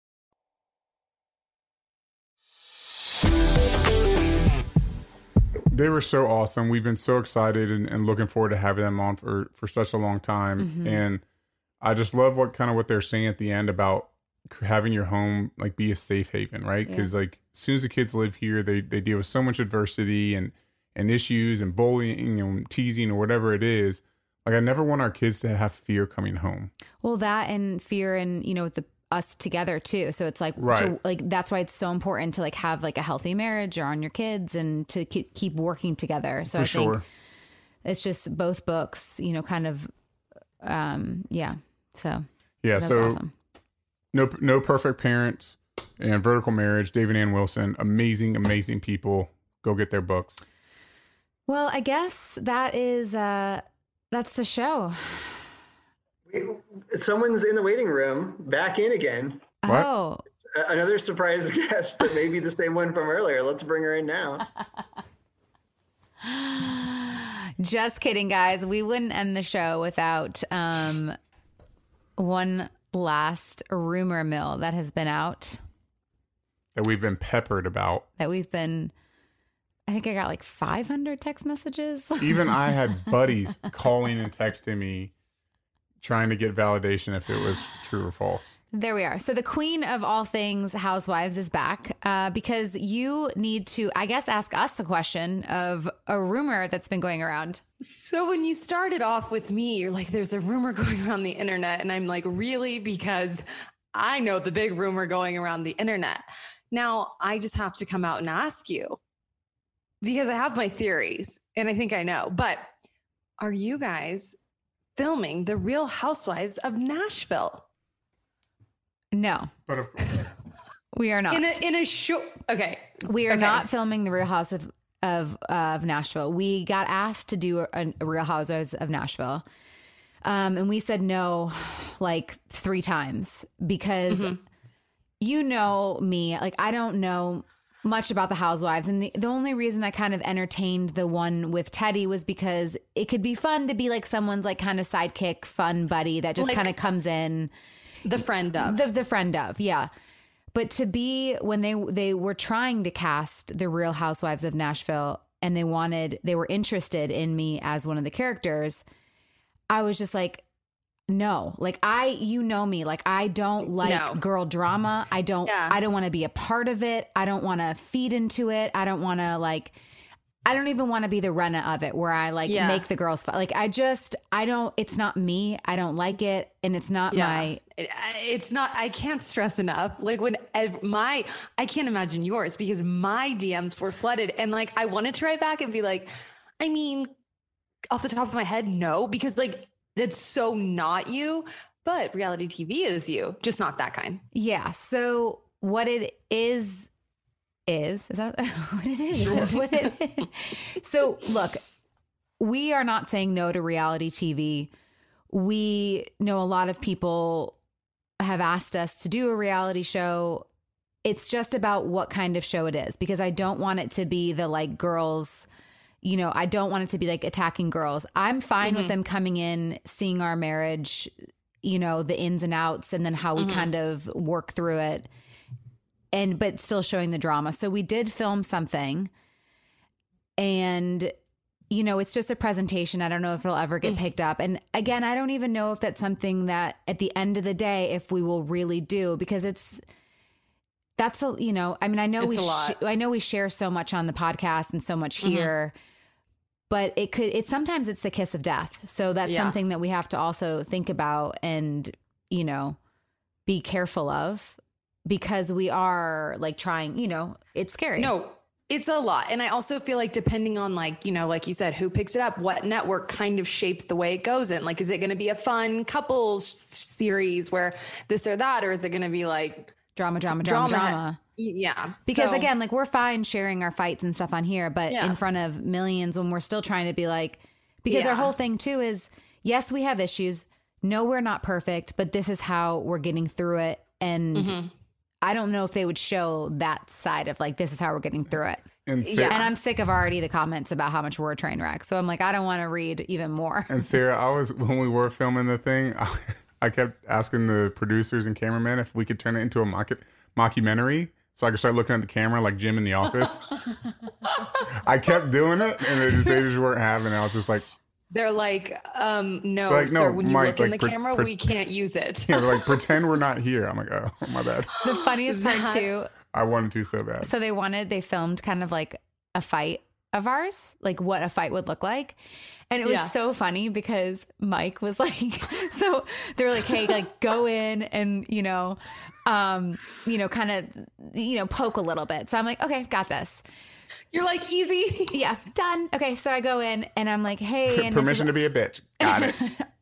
They were so awesome. We've been so excited and, and looking forward to having them on for, for such a long time. Mm-hmm. And I just love what kind of what they're saying at the end about having your home like be a safe haven, right? Because yeah. like as soon as the kids live here, they, they deal with so much adversity and, and issues and bullying and teasing or whatever it is. Like I never want our kids to have fear coming home. Well, that and fear and, you know, with the us together too. So it's like, right. to, like, that's why it's so important to like have like a healthy marriage or on your kids and to keep, keep working together. So For I sure. think it's just both books, you know, kind of, um, yeah. So yeah. that's So awesome. no, no Perfect Parents and Vertical Marriage, David Ann Wilson, amazing, amazing people. Go get their books. Well, I guess that is, uh, that's the show. Someone's in the waiting room, back in again. What? Oh, Another surprise guest that may be the same one from earlier. Let's bring her in now. just kidding, guys. We wouldn't end the show without um, one last rumor mill that has been out that we've been peppered about. That we've been, I think I got like five hundred text messages. Even I had buddies calling and texting me trying to get validation if it was true or false. There we are. So the queen of all things housewives is back uh, because you need to, I guess, ask us a question of a rumor that's been going around. So when you started off with me, you're like, there's a rumor going around the internet. And I'm like, really? Because I know the big rumor going around the internet. Now, I just have to come out and ask you because I have my theories and I think I know. But are you guys filming The Real Housewives of Nashville? No. But of course. We are not. In a, in a short, okay. We are okay. not filming The Real House of of, uh, of Nashville. We got asked to do a, a Real Housewives of Nashville. Um, and we said no like three times because mm-hmm. you know me, like I don't know much about the housewives. And the, the only reason I kind of entertained the one with Teddi was because it could be fun to be like someone's like kind of sidekick, fun buddy that just like kind of comes in. The friend of. The, the friend of, yeah. But to be, when they they were trying to cast The Real Housewives of Nashville and they wanted, they were interested in me as one of the characters, I was just like, no, like I, you know me, like I don't like no. girl drama. I don't, yeah. I don't want to be a part of it. I don't want to feed into it. I don't want to like, I don't even want to be the runner of it where I like yeah. make the girls like, I just, I don't, it's not me. I don't like it. And it's not yeah. my, it, it's not, I can't stress enough. Like when ev- my, I can't imagine yours because my D Ms were flooded and like, I wanted to write back and be like, I mean, off the top of my head, no, because like, that's so not you, but reality T V is you, just not that kind. Yeah. So what it is, is, is that what it is? Sure. What it is? So look, we are not saying no to reality T V. We know a lot of people have asked us to do a reality show. It's just about what kind of show it is, because I don't want it to be the like girls, you know, I don't want it to be like attacking girls. I'm fine mm-hmm. with them coming in, seeing our marriage, you know, the ins and outs, and then how we mm-hmm. kind of work through it. And, but still showing the drama. So we did film something and, you know, it's just a presentation. I don't know if it'll ever get picked up. And again, I don't even know if that's something that at the end of the day, if we will really do, because it's, that's a, you know, I mean, I know it's we, a lot. sh- I know we share so much on the podcast and so much here, mm-hmm. but it could, it sometimes it's the kiss of death. So that's yeah. something that we have to also think about and, you know, be careful of. Because we are like trying, you know, it's scary. No, it's a lot. And I also feel like depending on like, you know, like you said, who picks it up, what network kind of shapes the way it goes in. Like, is it going to be a fun couples series where this or that, or is it going to be like drama, drama, drama, drama? drama. Yeah. Because so, again, like we're fine sharing our fights and stuff on here, but yeah. in front of millions when we're still trying to be like, because yeah. our whole thing too is, yes, we have issues. No, we're not perfect, but this is how we're getting through it. And mm-hmm. I don't know if they would show that side of like, this is how we're getting through it. And, Sarah, yeah. and I'm sick of already the comments about how much we're a train wreck. So I'm like, I don't want to read even more. And Sarah, I was, when we were filming the thing, I, I kept asking the producers and cameramen if we could turn it into a mock, mockumentary so I could start looking at the camera like Jim in The Office. I kept doing it and they just, they just weren't having it. I was just like, they're like, um, no, like, sir, no, when you Mike, look in like, the pre- camera, pre- we can't use it. Yeah, they're like, pretend we're not here. I'm like, oh, my bad. The funniest part too. I wanted to so bad. So they wanted, they filmed kind of like a fight of ours, like what a fight would look like. And it was yeah. so funny because Mike was like, so they were like, hey, like go in and, you know, um, you know, kind of, you know, poke a little bit. So I'm like, okay, got this. You're like, easy. Yeah, done. Okay, so I go in and I'm like, hey. And permission to be a bitch. Got it.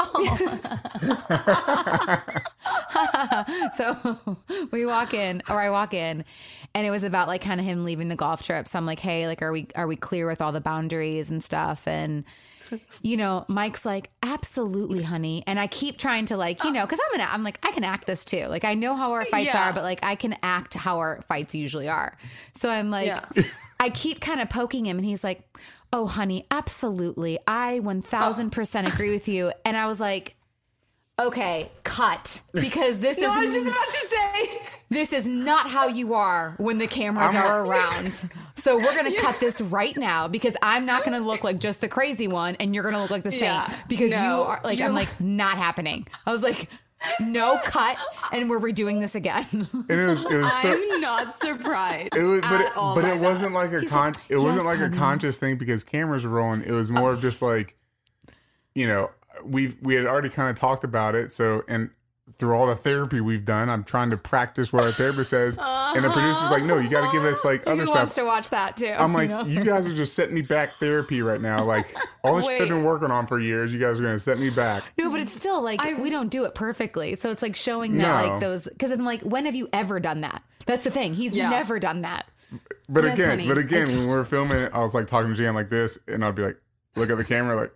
So we walk in, or I walk in, and it was about like kind of him leaving the golf trip. So I'm like, hey, like, are we are we clear with all the boundaries and stuff? And you know, Mike's like, absolutely, honey. And I keep trying to like, you know, because I'm gonna, I'm like, I can act this too. Like, I know how our fights yeah. are, but like, I can act how our fights usually are. So I'm like, yeah. I keep kind of poking him, and he's like, oh, honey, absolutely. I one thousand percent agree with you. And I was like, okay, cut. Because this No, is I was just about to say. this is not how you are when the cameras I'm are not- around. So we're going to cut this right now because I'm not going to look like just the crazy one and you're going to look like the saint Yeah, because you no, are like, you're I'm like- like, not happening. I was like, no cut. And we're redoing this again. And it was it was so I'm not surprised. it was but at it, all but by it that. wasn't like a con it wasn't "Yes, like honey." a conscious thing because cameras were rolling. It was more of just like, you know, we've we had already kind of talked about it. So and through all the therapy we've done, I'm trying to practice what our therapist says. And the producer's like, no, you got to give us like other He stuff. wants to watch that too. I'm like, you know? you guys are just setting me back therapy right now. Like all this shit I've Wait. been working on for years, you guys are going to set me back. No, but it's still like I- we don't do it perfectly. So it's like showing that No. like those because I'm like, when have you ever done that? That's the thing. He's Yeah. never done that. But Yes, again, honey. but again, when we were filming it, I was like talking to Jan like this, and I'd be like, look at the camera, like,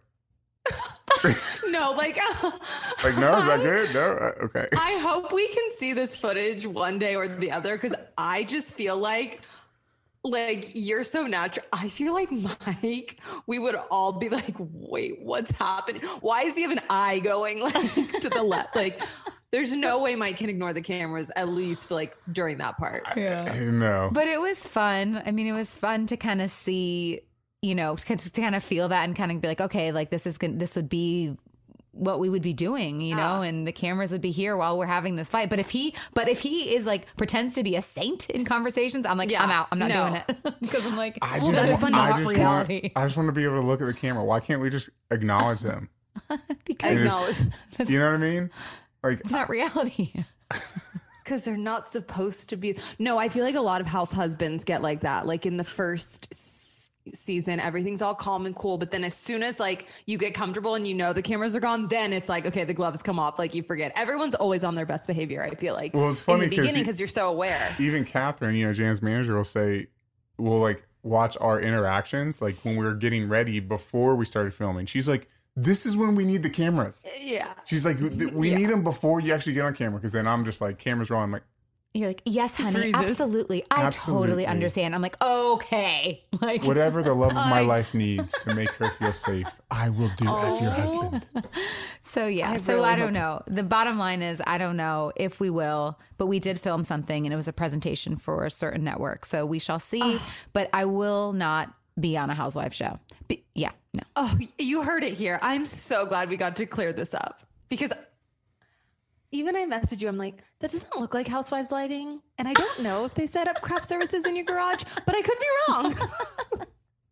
No, like, like no, is that good? No, Uh, okay. I hope we can see this footage one day or the other because I just feel like, like you're so natural. I feel like Mike, we would all be like, wait, what's happening? Why does he have an eye going like to the left? Like, there's no way Mike can ignore the cameras at least like during that part. I know. But it was fun. I mean, it was fun to kind of see, you know, to, to kind of feel that and kind of be like, okay, like this is gonna, this would be what we would be doing, you know, and the cameras would be here while we're having this fight. But if he, but if he is like pretends to be a saint in conversations, I'm like, Yeah, I'm out. I'm not no. doing it because I'm like, I well, just, that's want, not I, just reality. want, I just want to be able to look at the camera. Why can't we just acknowledge them? because Acknowledge. You know what I mean? Like, it's not reality. Because they're not supposed to be. No, I feel like a lot of house husbands get like that. Like in the first s- season, everything's all calm and cool. But then as soon as like you get comfortable and you know the cameras are gone, then it's like, okay, the gloves come off. Like you forget. Everyone's always on their best behavior, I feel like. Well, it's funny in the 'cause beginning you- because you're so aware. even Catherine, you know, Jan's manager will say, we'll like watch our interactions, like when we were getting ready before we started filming. She's like, this is when we need the cameras. Yeah. She's like, "Th- we Yeah. need them before you actually get on camera. Because then I'm just like, cameras rolling. I'm like, You're like, yes, honey, Freezes. absolutely. I Absolutely. totally understand. I'm like, okay. Like, whatever the love of my life needs to make her feel safe, I will do as your husband. so yeah. I so really I don't hope- know. The bottom line is, I don't know if we will, but we did film something and it was a presentation for a certain network. So we shall see. But I will not be on a housewife show. Be- yeah, no. Oh, you heard it here. I'm so glad we got to clear this up because even I messaged you. I'm like, that doesn't look like Housewives lighting. And I don't know if they set up craft services in your garage, but I could be wrong.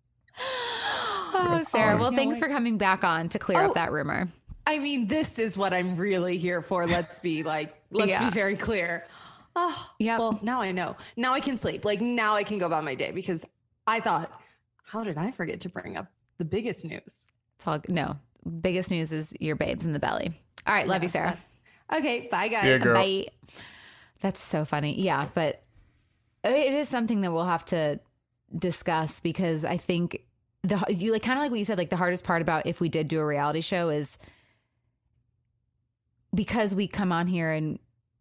Oh, Sarah. Well, can't thanks wait. for coming back on to clear Oh. up that rumor. I mean, this is what I'm really here for. Let's be like, let's Yeah. be very clear. Oh, Yep. well, now I know. Now I can sleep. Like now I can go about my day because I thought, how did I forget to bring up the biggest news? It's all, no, biggest news is your babes in the belly. All right. Love you, Yes, Sarah. Okay, bye guys. Yeah, girl. Bye. That's so funny. Yeah, but it is something that we'll have to discuss because I think the you like kind of like what you said, like the hardest part about if we did do a reality show is because we come on here and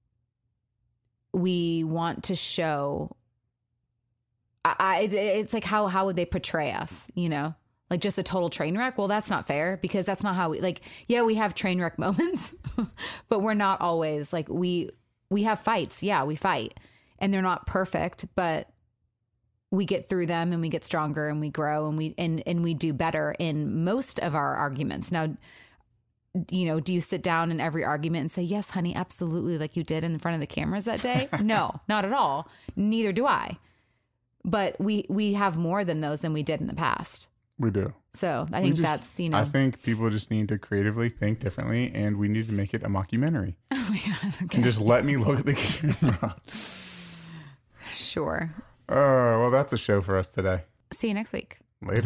we want to show. I, I it's like how how would they portray us? You know. Like just a total train wreck. Well, that's not fair because that's not how we like, yeah, we have train wreck moments, but we're not always like we, we have fights. Yeah, we fight and they're not perfect, but we get through them and we get stronger and we grow and we, and, and we do better in most of our arguments. Now, you know, do you sit down in every argument and say, yes, honey, absolutely. Like you did in front of the cameras that day? No, not at all. Neither do I. But we, we have more than those than we did in the past. We do. So I We think just- that's, you know. I think people just need to creatively think differently, and we need to make it a mockumentary. Oh my God. Okay. And just let me look at the camera. Sure. Oh, well, that's a show for us today. See you next week. Later.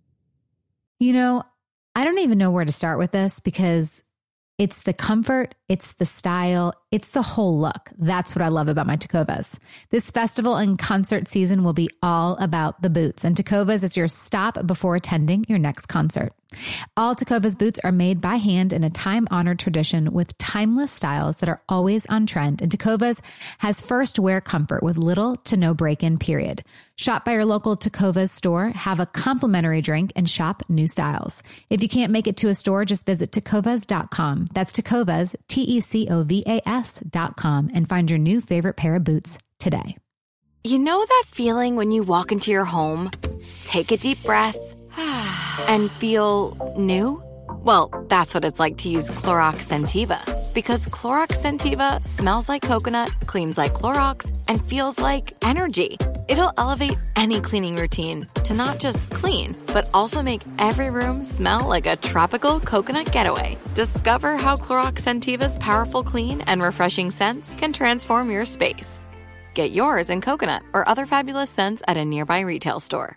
You know, I don't even know where to start with this because it's the comfort, It's the style. It's the whole look. That's what I love about my Tecovas. This festival and concert season will be all about the boots, and Tecovas is your stop before attending your next concert. All Tecovas boots are made by hand in a time-honored tradition with timeless styles that are always on trend, and Tecovas has first wear comfort with little to no break-in period. Shop by your local Tecovas store, have a complimentary drink, and shop new styles. If you can't make it to a store, just visit tecovas dot com. That's Tecovas, T E C O V A S dot com, and find your new favorite pair of boots today. You know that feeling when you walk into your home, take a deep breath, and feel new? Well, that's what it's like to use Clorox Scentiva. Because Clorox Scentiva smells like coconut, cleans like Clorox, and feels like energy. It'll elevate any cleaning routine to not just clean, but also make every room smell like a tropical coconut getaway. Discover how Clorox Scentiva's powerful clean and refreshing scents can transform your space. Get yours in coconut or other fabulous scents at a nearby retail store.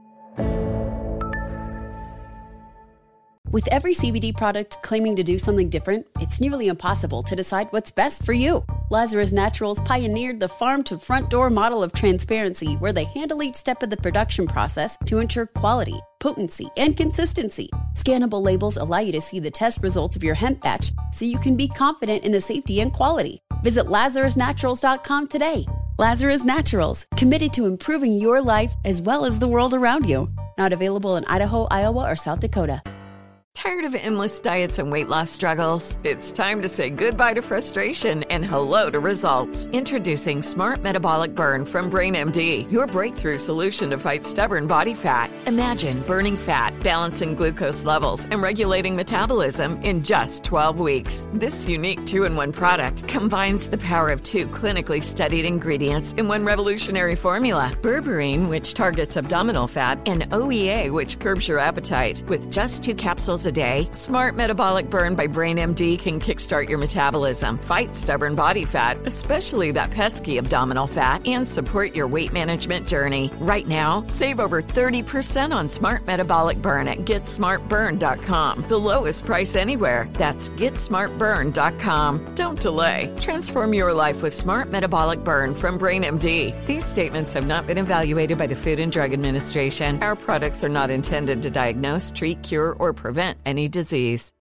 With every C B D product claiming to do something different, it's nearly impossible to decide what's best for you. Lazarus Naturals pioneered the farm-to-front-door model of transparency, where they handle each step of the production process to ensure quality, potency, and consistency. Scannable labels allow you to see the test results of your hemp batch, so you can be confident in the safety and quality. Visit lazarus naturals dot com today. Lazarus Naturals, committed to improving your life as well as the world around you. Not available in Idaho, Iowa, or South Dakota. Tired of endless diets and weight loss struggles? It's time to say goodbye to frustration and hello to results. Introducing Smart Metabolic Burn from BrainMD, your breakthrough solution to fight stubborn body fat. Imagine burning fat, balancing glucose levels, and regulating metabolism in just twelve weeks. This unique two-in-one product combines the power of two clinically studied ingredients in one revolutionary formula. Berberine, which targets abdominal fat, and O E A, which curbs your appetite. With just two capsules a day, Smart Metabolic Burn by BrainMD can kickstart your metabolism, fight stubborn body fat, especially that pesky abdominal fat, and support your weight management journey. Right now, save over thirty percent on Smart Metabolic Burn at get smart burn dot com. The lowest price anywhere. That's get smart burn dot com. Don't delay. Transform your life with Smart Metabolic Burn from BrainMD. These statements have not been evaluated by the Food and Drug Administration. Our products are not intended to diagnose, treat, cure, or prevent any disease.